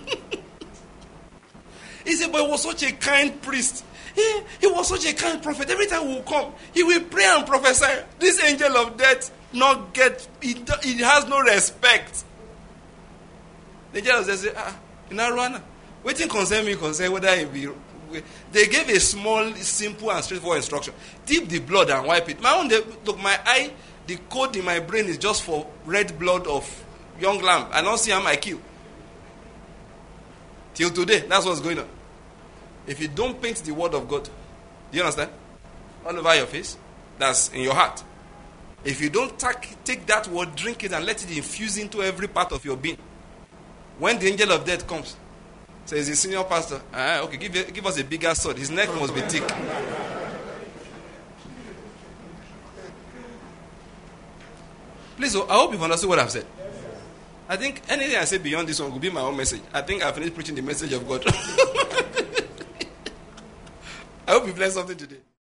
He said, but he was such a kind priest. He, he was such a kind prophet. Every time we will come, he will pray and prophesy. This angel of death not get, he, he has no respect. The angel of death say, ah, in Arwana, waiting concern me, concern whether it be. They gave a small, simple and straightforward instruction. Dip the blood and wipe it. My own, they, look, my eye, the code in my brain is just for red blood of young lamb. I don't see how I kill. Till today, that's what's going on. If you don't paint the word of God, do you understand? All over your face, that's in your heart. If you don't take, take that word, drink it and let it infuse into every part of your being. When the angel of death comes, says the senior pastor, ah, okay, give, give us a bigger sword. His neck must be thick. Please, I hope you've understood what I've said. I think anything I say beyond this one will be my own message. I think I finished preaching the message of God. I hope you've learned something today.